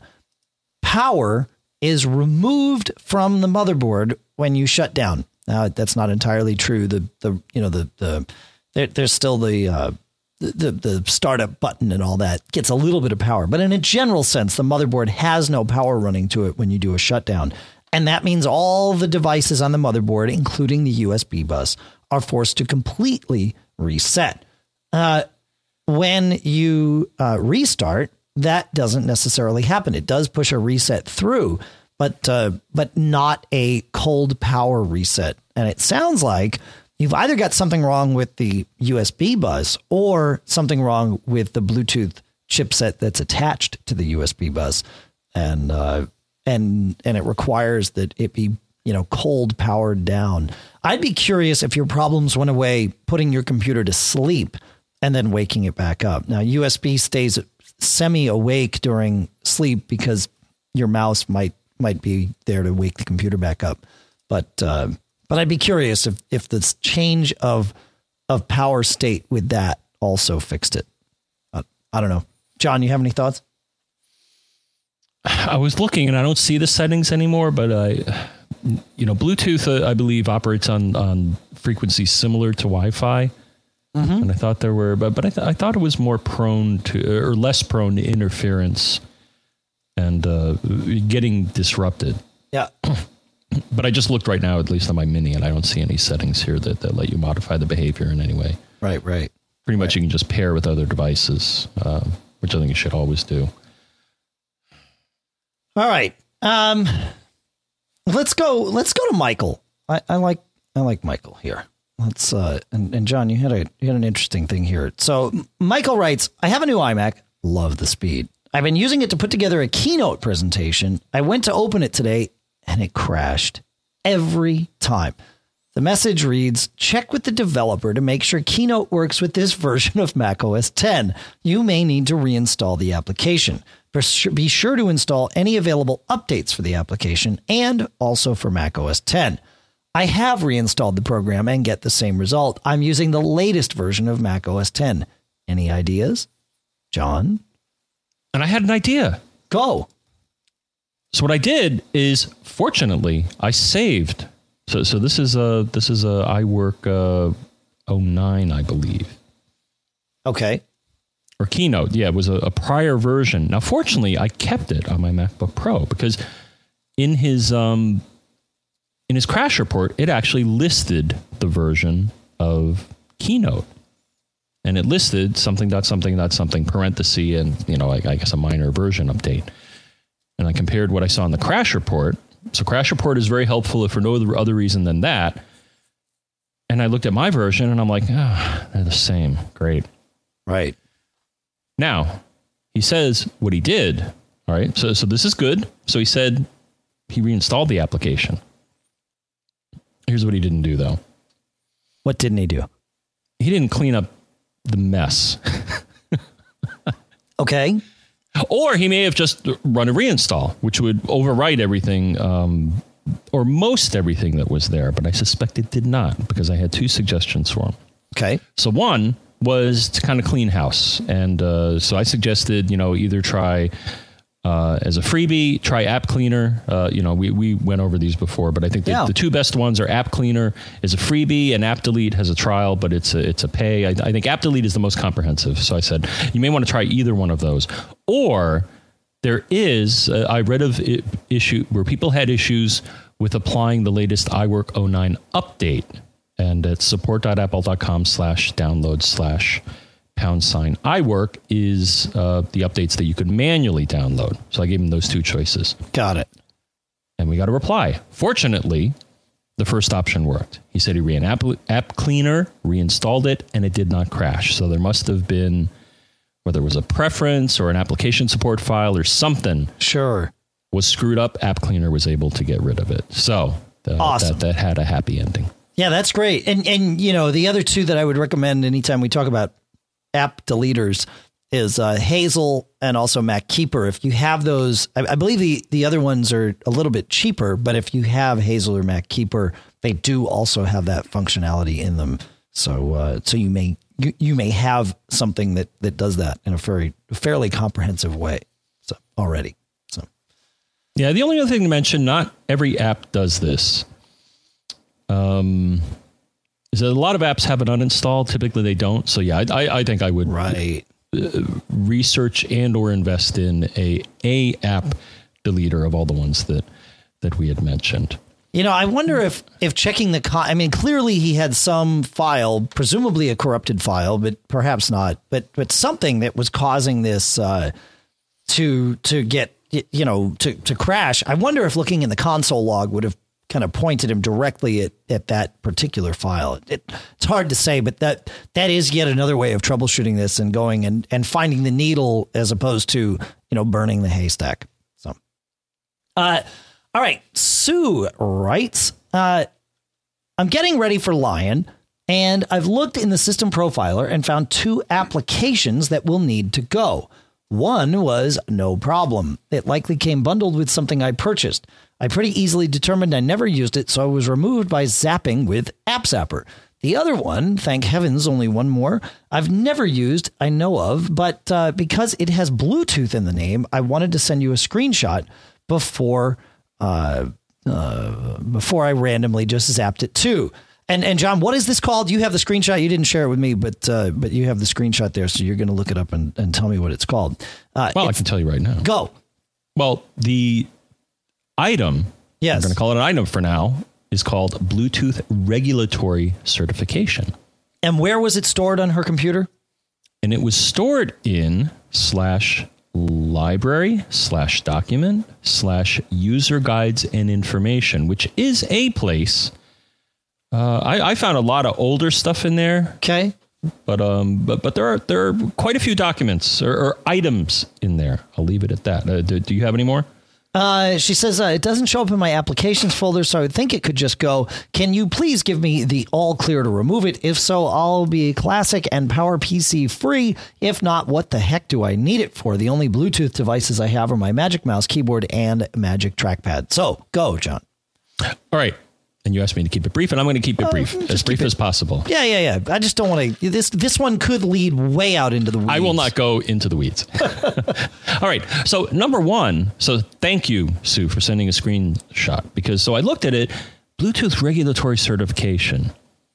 Power is removed from the motherboard when you shut down. Now, that's not entirely true. The the you know the the there, there's still the, uh, the the startup button and all that gets a little bit of power, but in a general sense, the motherboard has no power running to it when you do a shutdown, and that means all the devices on the motherboard, including the U S B bus, are forced to completely reset. Uh, when you uh, restart, that doesn't necessarily happen. It does push a reset through, but uh, but not a cold power reset. And it sounds like you've either got something wrong with the U S B bus or something wrong with the Bluetooth chipset that's attached to the U S B bus, and uh, and and it requires that it be, you know, cold powered down. I'd be curious if your problems went away putting your computer to sleep and then waking it back up. Now, U S B stays semi awake during sleep because your mouse might might be there to wake the computer back up. But uh, but I'd be curious if if this change of of power state with that also fixed it. Uh, I don't know. John, you have any thoughts? I was looking and I don't see the settings anymore, but I, you know, Bluetooth, uh, I believe, operates on, on frequencies similar to Wi-Fi. Mm-hmm. And I thought there were, but, but I, th- I thought it was more prone to, or less prone to interference and uh, getting disrupted. Yeah. But I just looked right now, at least on my Mini, and I don't see any settings here that, that let you modify the behavior in any way. Right, right. Pretty much right. You can just pair with other devices, uh, which I think you should always do. All right. Um, let's go. Let's go to Michael. I, I like I like Michael here. Let's uh, and, and John, you had a you had an interesting thing here. So Michael writes, I have a new iMac. Love the speed. I've been using it to put together a keynote presentation. I went to open it today and it crashed every time. The message reads, check with the developer to make sure Keynote works with this version of macOS ten. You may need to reinstall the application. Be sure to install any available updates for the application and also for macOS ten. I have reinstalled the program and get the same result. I'm using the latest version of macOS ten. Any ideas? John? And I had an idea. Go. So what I did is, fortunately, I saved. So so this is a this is a iWork uh, oh nine, I believe. Okay. Or Keynote. Yeah, it was a, a prior version. Now, fortunately, I kept it on my MacBook Pro because in his um in his crash report, it actually listed the version of Keynote. And it listed something dot something dot something parenthesis and, you know, I, I guess a minor version update. And I compared what I saw in the crash report. So crash report is very helpful if for no other reason than that. And I looked at my version and I'm like, ah, oh, they're the same. Great. Right. Now, he says what he did. All right. So, so this is good. So he said he reinstalled the application. Here's what he didn't do, though. What didn't he do? He didn't clean up the mess. Okay. Or he may have just run a reinstall, which would overwrite everything, um, or most everything that was there. But I suspect it did not, because I had two suggestions for him. Okay. So one was to kind of clean house. And uh, so I suggested, you know, either try uh, as a freebie, try App Cleaner. Uh, you know, we, we went over these before, but I think the, yeah. the two best ones are App Cleaner is a freebie and App Delete has a trial, but it's a, it's a pay. I, I think App Delete is the most comprehensive. So I said, you may want to try either one of those. Or there is, uh, I read of it, issue where people had issues with applying the latest iWork oh nine update. And it's support.apple.com slash download slash pound sign iWork is uh, the updates that you could manually download. So I gave him those two choices. Got it. And we got a reply. Fortunately, the first option worked. He said he ran App, App Cleaner, reinstalled it, and it did not crash. So there must have been, whether it was a preference or an application support file or something. Sure. Was screwed up. App Cleaner was able to get rid of it. So uh, awesome. that, that had a happy ending. Yeah, that's great. And, and you know, the other two that I would recommend anytime we talk about app deleters is uh, Hazel and also MacKeeper. If you have those, I, I believe the, the other ones are a little bit cheaper, but if you have Hazel or MacKeeper, they do also have that functionality in them. So uh, so you may you, you may have something that, that does that in a very fairly comprehensive way. So already. So yeah, the only other thing to mention, not every app does this. Um, is that a lot of apps have it uninstalled. Typically they don't. So yeah, I, I, I think I would right. uh, research and or invest in a, a app deleter of all the ones that, that we had mentioned. You know, I wonder if, if checking the, con- I mean, clearly he had some file, presumably a corrupted file, but perhaps not, but, but something that was causing this, uh, to, to get, you know, to, to crash. I wonder if looking in the console log would have kind of pointed him directly at, at that particular file. It, it's hard to say, but that that is yet another way of troubleshooting this and going and, and finding the needle as opposed to, you know, burning the haystack. So, uh, all right. Sue writes, uh, I'm getting ready for Lion and I've looked in the system profiler and found two applications that will need to go. One was no problem. It likely came bundled with something I purchased. I pretty easily determined I never used it, so I was removed by zapping with AppZapper. The other one, thank heavens, only one more, I've never used, I know of, but uh, because it has Bluetooth in the name, I wanted to send you a screenshot before uh, uh, before I randomly just zapped it too. And and John, what is this called? You have the screenshot. You didn't share it with me, but uh, but you have the screenshot there, so you're going to look it up and, and tell me what it's called. Uh, well, I can tell you right now. Go. Well, the item, yes. I'm going to call it an item for now, is called Bluetooth Regulatory Certification. And where was it stored on her computer? And it was stored in slash library slash document slash user guides and information, which is a place. Uh, I, I found a lot of older stuff in there. Okay. But um, but but there are there are quite a few documents or, or items in there. I'll leave it at that. Uh, do, do you have any more? Uh, she says, uh, it doesn't show up in my applications folder, so I would think it could just go, can you please give me the all clear to remove it? If so, I'll be Classic and PowerPC free. If not, what the heck do I need it for? The only Bluetooth devices I have are my Magic Mouse, keyboard, and Magic Trackpad. So, go, John. All right. And you asked me to keep it brief, and I'm going to keep it brief, uh, as brief as possible. Yeah, yeah, yeah. I just don't want to. This this one could lead way out into the weeds. I will not go into the weeds. All right. So number one. So thank you, Sue, for sending a screenshot, because so I looked at it. Bluetooth regulatory certification.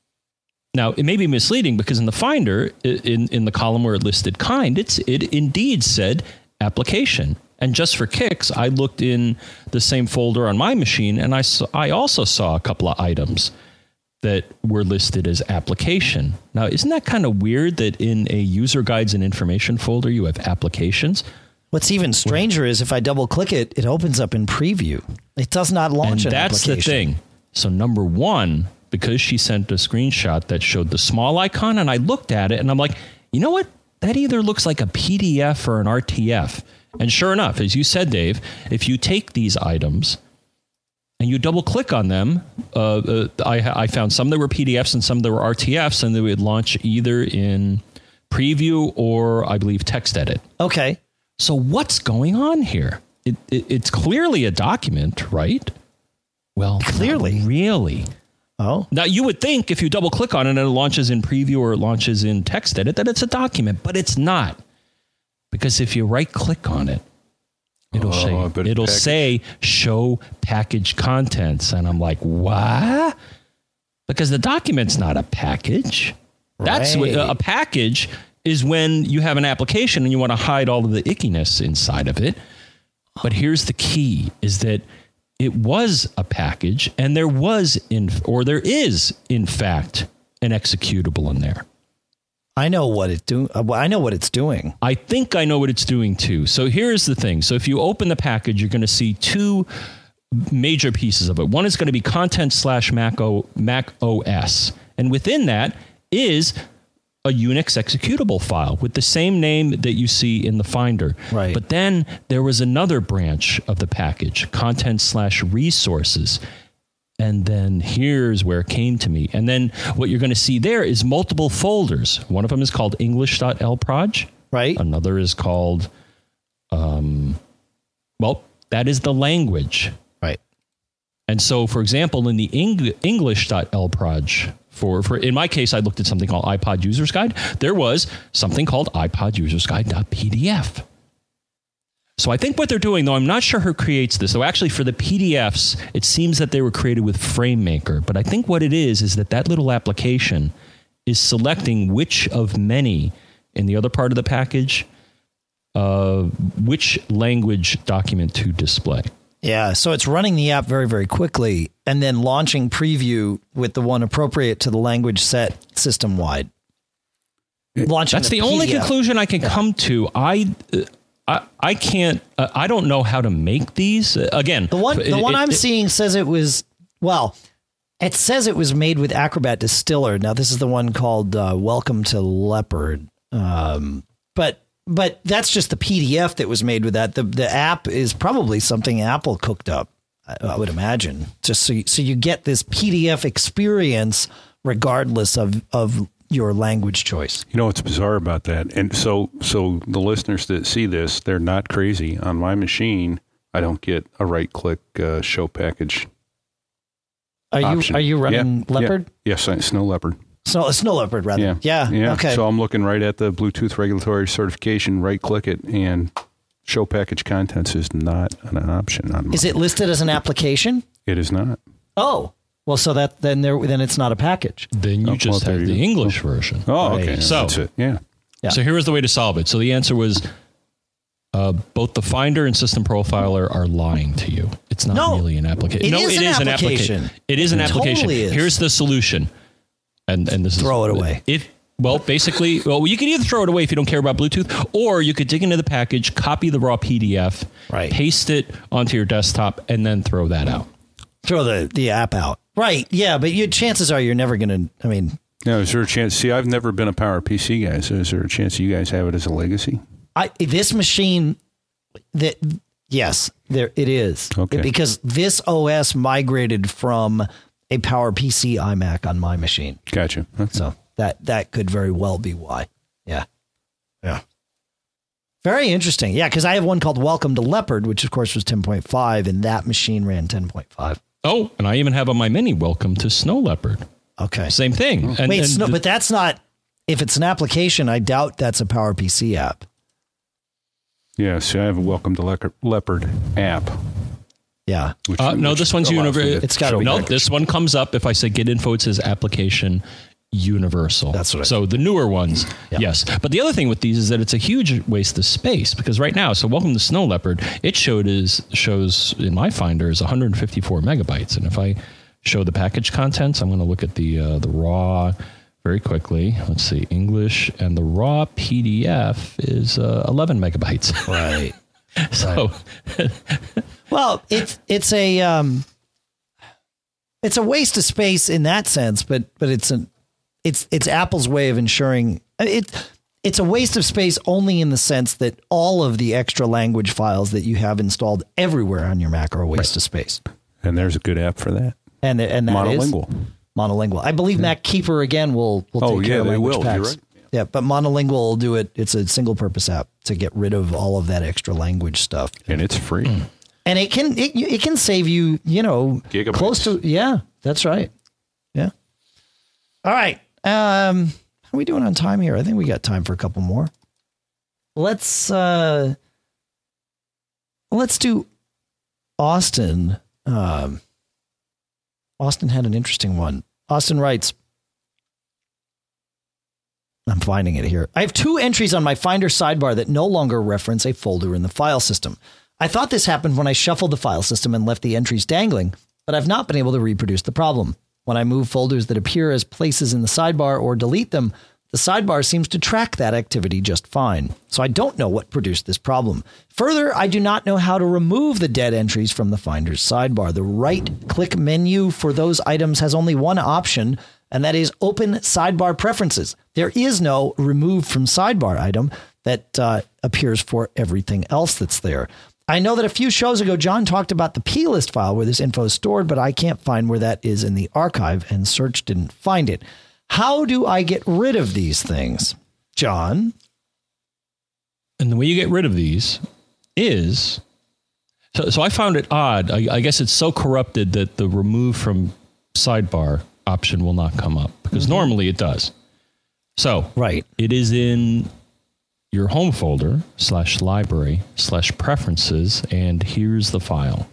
Now it may be misleading because in the Finder, in in the column where it listed kind, it's it indeed said application. And just for kicks, I looked in the same folder on my machine, and I saw, I also saw a couple of items that were listed as application. Now, isn't that kind of weird that in a user guides and information folder, you have applications? What's even stranger is if I double click it, it opens up in preview. It does not launch and an that's application. the thing. So number one, because she sent a screenshot that showed the small icon, and I looked at it, and I'm like, you know what? That either looks like a P D F or an R T F. And sure enough, as you said, Dave, if you take these items and you double click on them, uh, uh, I, I found some that were P D Fs and some that were R T Fs, and they would launch either in preview or, I believe, text edit. Okay. So what's going on here? It, it, it's clearly a document, right? Well, clearly. not really. Oh. Now, you would think if you double click on it and it launches in preview or it launches in text edit, that it's a document, but it's not. Because if you right click on it, it'll oh, say it'll package. say show package contents. And I'm like, what? Because the document's not a package. That's Right. what, a package is when you have an application and you want to hide all of the ickiness inside of it. But here's the key is that it was a package, and there was in or there is in fact an executable in there. I know what it do. Uh, I know what it's doing. I think I know what it's doing too. So here's the thing. So if you open the package, you're going to see two major pieces of it. One is going to be content slash Mac, o, Mac O S. And within that is a Unix executable file with the same name that you see in the Finder. Right. But then there was another branch of the package, content slash resources. And then here's where it came to me. And then what you're going to see there is multiple folders. One of them is called English.lproj. Right. Another is called, um, well, that is the language. Right. And so, for example, in the Eng- English.lproj, for, for in my case, I looked at something called iPod Users Guide. There was something called iPod Users Guide.pdf. So I think what they're doing, though, I'm not sure who creates this. So actually, for the P D Fs, it seems that they were created with FrameMaker. But I think what it is, is that that little application is selecting which of many in the other part of the package, uh, which language document to display. Yeah. So it's running the app very, very quickly and then launching preview with the one appropriate to the language set system wide. Launching That's the P D F. only conclusion I can yeah. come to. I... Uh, I, I can't, uh, I don't know how to make these. Uh, again, the one, the it, one it, I'm it, seeing says it was, well, it says it was made with Acrobat Distiller. Now, this is the one called uh, Welcome to Leopard. Um, but, but that's just the P D F that was made with that. The, the app is probably something Apple cooked up, I, I would imagine, just so you, so you get this P D F experience regardless of, of your language choice. You know what's bizarre about that? And so so the listeners that see this, they're not crazy. On my machine, I don't get a right click uh, show package. Are option. you are you running yeah, Leopard? Yeah. Yes, Snow Leopard. Snow, Snow Leopard, rather. Yeah. yeah. Yeah. Okay. So I'm looking right at the Bluetooth regulatory certification, right click it, and show package contents is not an option on my. Is it listed as an application? It is not. Oh. Well, so that then there then it's not a package. Then you oh, just well, have you the go. English version. Oh, okay. Right. So that's it. Yeah. Yeah. So here was the way to solve it. So the answer was uh, both the Finder and System Profiler are lying to you. It's not No, really an application. it No, is it an is an application. application. It is an It application. totally is. Here's the solution. And and this Throw is, it away. If well, basically, well, you could either throw it away if you don't care about Bluetooth, or you could dig into the package, copy the raw P D F, Right. paste it onto your desktop, and then throw that out. Throw the, the app out. Right. Yeah, but you, chances are you're never going to, I mean. Now, is there a chance? See, I've never been a PowerPC guy, so is there a chance you guys have it as a legacy? I this machine, that Yes, there it is. Okay. Because this O S migrated from a PowerPC iMac on my machine. Gotcha. Okay. So that that could very well be why. Yeah. Yeah. Very interesting. Yeah, because I have one called Welcome to Leopard, which of course was ten point five, and that machine ran ten point five. Oh, and I even have on my Mini Welcome to Snow Leopard. Okay. Same thing. And, Wait, and Snow, the- but that's not, if it's an application, I doubt that's a PowerPC app. Yeah, so I have a Welcome to Le- Leopard app. Yeah. Which, Uh, no, which this one's allows me universal. to It's gotta show be No, package. this one comes up if I say get info. It says application universal. That's what I- So the newer ones, Yeah. yes. But the other thing with these is that it's a huge waste of space because right now, so Welcome to Snow Leopard, it showed is shows in my Finder is one hundred fifty-four megabytes, and if I show the package contents, I'm going to look at the uh, the raw very quickly. Let's see, English, and the raw P D F is uh, eleven megabytes. Right. So. Well, it's it's a um, it's a waste of space in that sense, but but it's an it's it's Apple's way of ensuring it. It's a waste of space only in the sense that all of the extra language files that you have installed everywhere on your Mac are a waste of space. And there's a good app for that. And and that Monolingual. is monolingual. I believe Mac Keeper again will will take Oh, care yeah, of they language will. You're packs. right. Yeah, but monolingual will do it. It's a single purpose app to get rid of all of that extra language stuff. And it's free. Mm. And it can it, it can save you, you know, Gigabytes. close to, yeah, that's right. Yeah. All right. Um, how are we doing on time here? I think we got time for a couple more. Let's uh, let's do Austin. Um, Austin had an interesting one. Austin writes, I'm finding it here. I have two entries on my Finder sidebar that no longer reference a folder in the file system. I thought this happened when I shuffled the file system and left the entries dangling, but I've not been able to reproduce the problem. When I move folders that appear as places in the sidebar or delete them, the sidebar seems to track that activity just fine. So I don't know what produced this problem. Further, I do not know how to remove the dead entries from the Finder's sidebar. The right-click menu for those items has only one option, and that is Open Sidebar Preferences. There is no Remove from Sidebar item that uh, appears for everything else that's there. I know that a few shows ago, John talked about the plist file where this info is stored, but I can't find where that is in the archive, and search didn't find it. How do I get rid of these things, John? And the way you get rid of these is, so, so I found it odd. I, I guess it's so corrupted that the remove from sidebar option will not come up because mm-hmm. normally it does. So right. It is in your home folder slash library slash preferences. And here's the file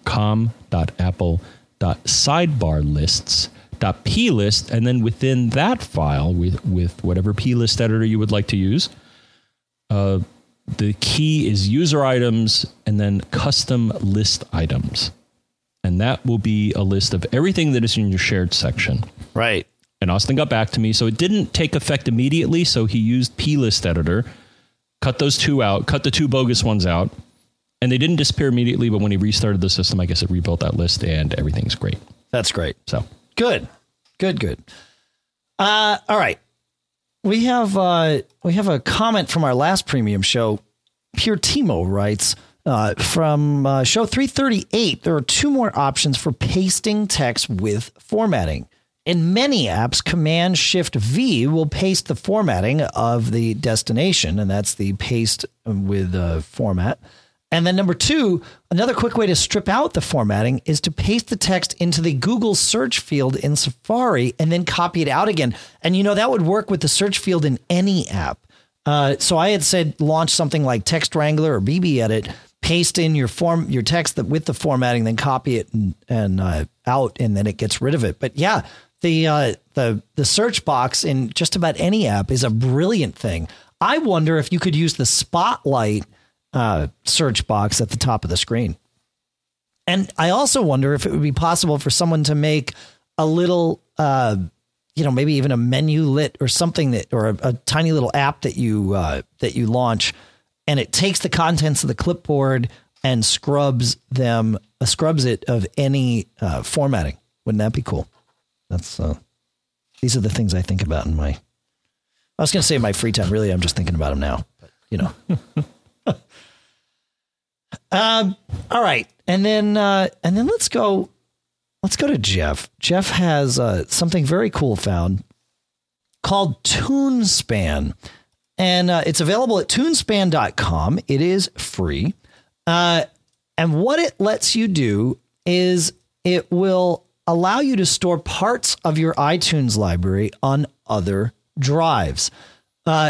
com.apple.sidebarlists.plist. And then within that file with, with whatever plist editor you would like to use, uh, the key is user items and then custom list items. And that will be a list of everything that is in your shared section. Right. And Austin got back to me. So it didn't take effect immediately. So he used plist editor, cut those two out, cut the two bogus ones out. And they didn't disappear immediately. But when he restarted the system, I guess it rebuilt that list and everything's great. That's great. So good, good, good. Uh, all right. We have uh, we have a comment from our last premium show. Pure Timo writes, uh, from uh, show three thirty-eight, there are two more options for pasting text with formatting. In many apps, Command-Shift-V will paste the formatting of the destination, and that's the paste with uh, format. And then number two, another quick way to strip out the formatting is to paste the text into the Google search field in Safari and then copy it out again. And, you know, that would work with the search field in any app. Uh, so I had said launch something like Text Wrangler or B B Edit, paste in your form, your text that with the formatting, then copy it and, and uh, out, and then it gets rid of it. But yeah, the uh, the the search box in just about any app is a brilliant thing. I wonder if you could use the Spotlight uh, search box at the top of the screen. And I also wonder if it would be possible for someone to make a little, uh, you know, maybe even a menu lit or something that, or a, a tiny little app that you uh, that you launch, and it takes the contents of the clipboard and scrubs them, uh, scrubs it of any uh, formatting. Wouldn't that be cool? That's uh, these are the things I think about in my. I was going to say my free time. Really, I'm just thinking about them now. But you know. Um, all right, and then uh, and then let's go. Let's go to Jeff. Jeff has uh, something very cool found called TuneSpan, and uh, it's available at tunespan dot com. It is free, uh, and what it lets you do is it will allow you to store parts of your iTunes library on other drives. Uh,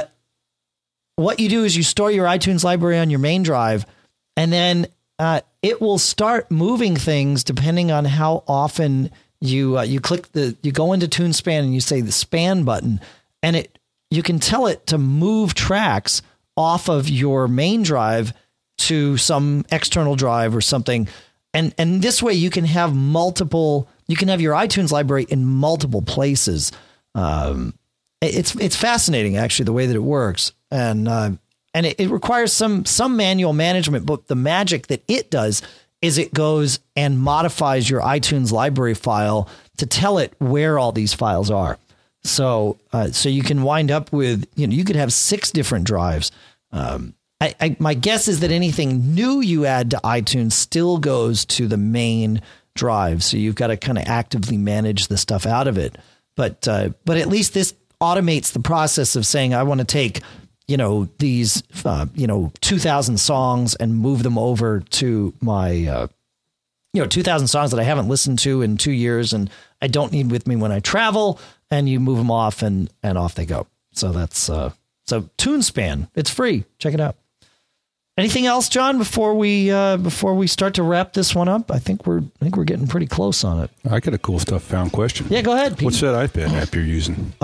what you do is you store your iTunes library on your main drive, and then uh, it will start moving things depending on how often you uh, you click the you go into TuneSpan and you say the span button, and it you can tell it to move tracks off of your main drive to some external drive or something, and and this way you can have multiple you can have your iTunes library in multiple places. Um, it's it's fascinating actually the way that it works. And uh, and it, it requires some some manual management, but the magic that it does is it goes and modifies your iTunes library file to tell it where all these files are. So uh, so you can wind up with, you know, you could have six different drives. Um, I, I, my guess is that anything new you add to iTunes still goes to the main drive. So you've got to kind of actively manage the stuff out of it. But uh, but at least this automates the process of saying, I want to take, you know, these, uh, you know, two thousand songs and move them over to my, uh, you know, two thousand songs that I haven't listened to in two years and I don't need with me when I travel, and you move them off and, and off they go. So that's, uh, so TuneSpan, it's free. Check it out. Anything else, John, before we, uh, before we start to wrap this one up? I think we're, I think we're getting pretty close on it. I got a cool stuff found question. Yeah, go ahead, Pete. What's that iPad app you're using?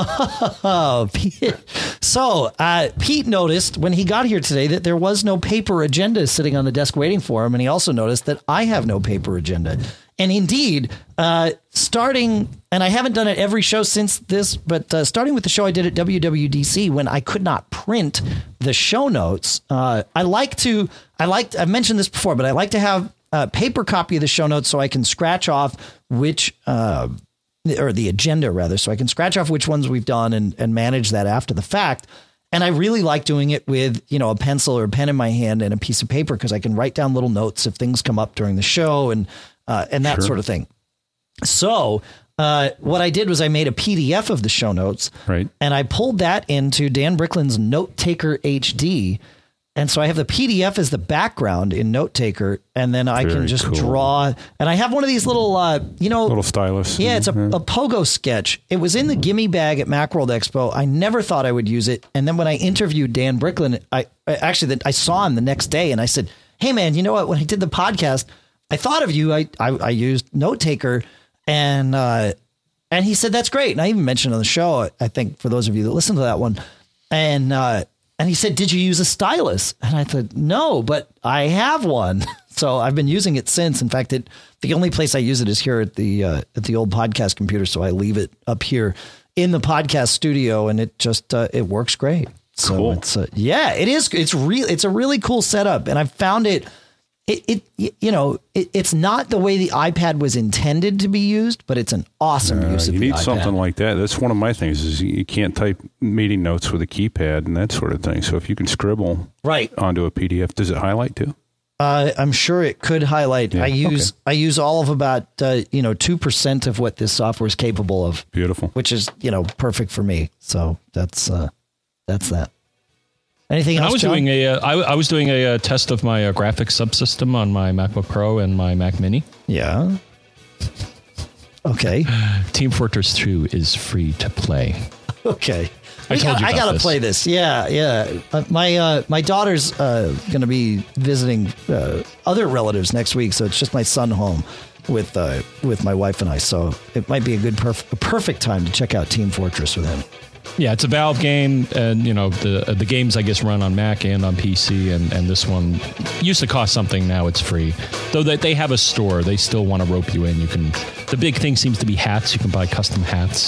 Oh, Pete. So uh, Pete noticed when he got here today that there was no paper agenda sitting on the desk waiting for him. And he also noticed that I have no paper agenda. And indeed, uh, starting, and I haven't done it every show since this, but uh, starting with the show I did at W W D C when I could not print the show notes, uh, I like to, I like, I've mentioned this before, but I like to have a paper copy of the show notes so I can scratch off which, uh, or the agenda rather, so I can scratch off which ones we've done and, and manage that after the fact. And I really like doing it with, you know, a pencil or a pen in my hand and a piece of paper, because I can write down little notes if things come up during the show and, uh, and that Sure. sort of thing. So uh, what I did was I made a P D F of the show notes, Right. and I pulled that into Dan Bricklin's Note Taker H D. And so I have the P D F as the background in Note Taker, and then I Very can just cool. draw. And I have one of these little, uh, you know, Little stylus. yeah, it's a, a pogo sketch. It was in the gimme bag at Macworld Expo. I never thought I would use it. And then when I interviewed Dan Bricklin, I, I actually I saw him the next day and I said, hey, man, you know what? When I did the podcast, I thought of you. I, I, I used Note Taker, and uh, and he said, that's great. And I even mentioned on the show, I think, for those of you that listen to that one. And uh, and he said, did you use a stylus? And I thought, no, but I have one. So I've been using it since. In fact, it the only place I use it is here at the uh, at the old podcast computer. So I leave it up here in the podcast studio, and it just uh, it works great. So Cool. it's uh, yeah, it is. It's real. It's a really cool setup, and I found it. It, it you know, it, it's not the way the iPad was intended to be used, but it's an awesome Uh, use of you the need iPad. something like that. That's one of my things is you can't type meeting notes with a keypad and that sort of thing. So if you can scribble Right. onto a P D F, does it highlight too? Uh, I'm sure it could highlight. Yeah, I use okay. I use all of about uh, you know two percent of what this software is capable of, Beautiful. which is you know perfect for me. So that's uh, that's that. Anything And else? I was John? doing a, uh, I, I was doing a, uh test of my uh, graphics subsystem on my MacBook Pro and my Mac Mini. Yeah. Okay. Team Fortress two is free to play. Okay. I We told got- you I about gotta this. play this. Yeah, yeah. Uh, my uh, my daughter's uh, gonna be visiting uh, other relatives next week, so it's just my son home with uh, with my wife and I. So it might be a good, perf- a perfect time to check out Team Fortress with him. Yeah, it's a Valve game, and you know the the games I guess run on Mac and on P C, and, and this one used to cost something. Now it's free. Though that they have a store, they still want to rope you in. You can. The big thing seems to be hats. You can buy custom hats.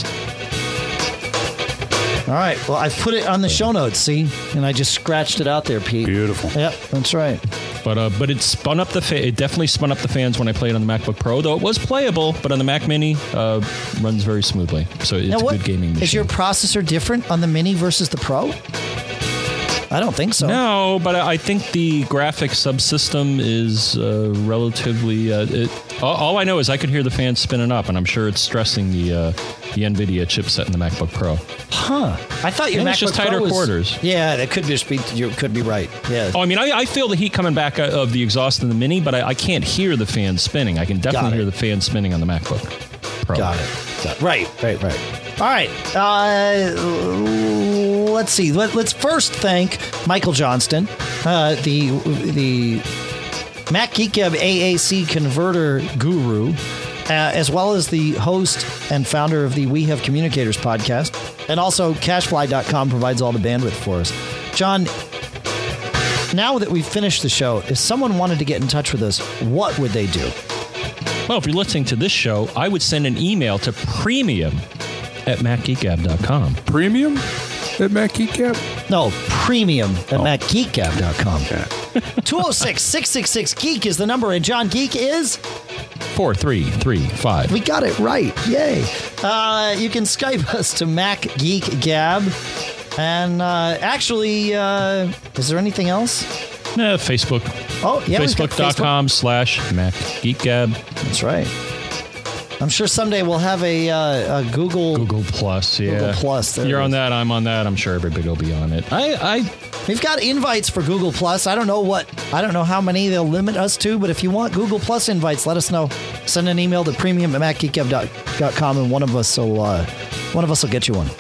All right. Well, I put it on the show notes. See, and I just scratched it out there, Pete. Beautiful. Yep, that's right. But uh, but it spun up the fa- it definitely spun up the fans when I played on the MacBook Pro. Though it was playable, but on the Mac Mini, uh, runs very smoothly. So it's Now, a what good gaming machine. is your processor different on the Mini versus the Pro? I don't think so. No, but I think the graphic subsystem is uh, relatively. Uh, it, all, all I know is I could hear the fans spinning up, and I'm sure it's stressing the uh, the NVIDIA chipset in the MacBook Pro. Huh? I thought your And MacBook it's just Pro tighter was, quarters. Yeah, that could just be. You could be right. Yeah. Oh, I mean, I, I feel the heat coming back of the exhaust in the Mini, but I, I can't hear the fan spinning. I can definitely hear the fan spinning on the MacBook Pro. Got it. Got it. Right. Right. Right. All right. Uh, let's see. Let, let's first thank Michael Johnston, uh, the the Mac Geek Gab A A C converter guru, uh, as well as the host and founder of the We Have Communicators podcast, and also Cashfly dot com provides all the bandwidth for us. John, now that we've finished the show, if someone wanted to get in touch with us, what would they do? Well, if you're listening to this show, I would send an email to premium at Mac Geek Gab dot com. Premium at Mac Geek Gab? No, premium at Oh. Mac Geek Gab dot com. Yeah. two oh six, six six six, geek is the number, and John Geek is... four three three five. We got it right. Yay. Uh, you can Skype us to Mac Geek Gab. And uh, actually, uh, is there anything else? Uh, Facebook. Oh, yeah. we've got Facebook.com slash Mac Geek Gab. That's right. I'm sure someday we'll have a, uh, a Google... Google Plus, yeah. Google Plus, there You're it on is. that, I'm on that. I'm sure everybody will be on it. I, I We've got invites for Google Plus. I don't know what, I don't know how many they'll limit us to, but if you want Google Plus invites, let us know. Send an email to premium at Mac Geek Gab dot com, and one of us will, uh, one of us will get you one.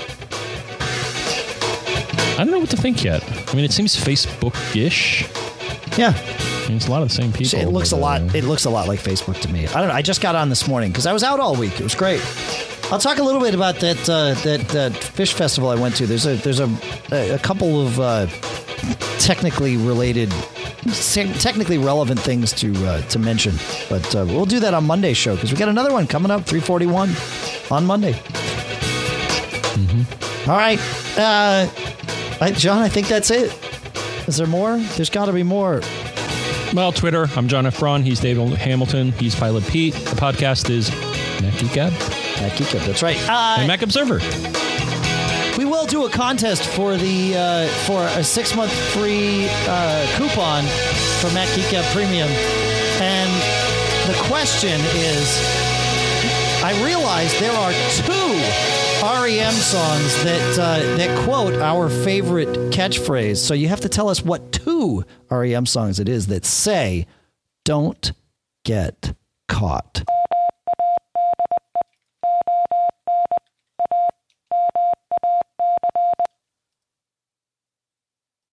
I don't know what to think yet. I mean, it seems Facebook-ish. Yeah. I mean, it's a lot of the same people. It looks a but, lot. uh, It looks a lot like Facebook to me. I don't know. I just got on this morning because I was out all week. It was great. I'll talk a little bit about that uh, that that fish festival I went to. There's a there's a a couple of uh, technically related, technically relevant things to uh, to mention, but uh, we'll do that on Monday's show because we got another one coming up, three forty-one on Monday. Mm-hmm. All right, uh, I, John. I think that's it. Is there more? There's got to be more. Well, Twitter, I'm John F. Braun. He's Dave Hamilton. He's Pilot Pete. The podcast is Mac Geek Gab Mac Geek Gab, that's right. Uh, and Mac Observer. We will do a contest for the uh, for a six month free uh, coupon for Mac Geek Gab Premium, and the question is: I realize there are two R E M songs that uh, that quote our favorite catchphrase. So you have to tell us what two R E M songs it is that say, "Don't get caught."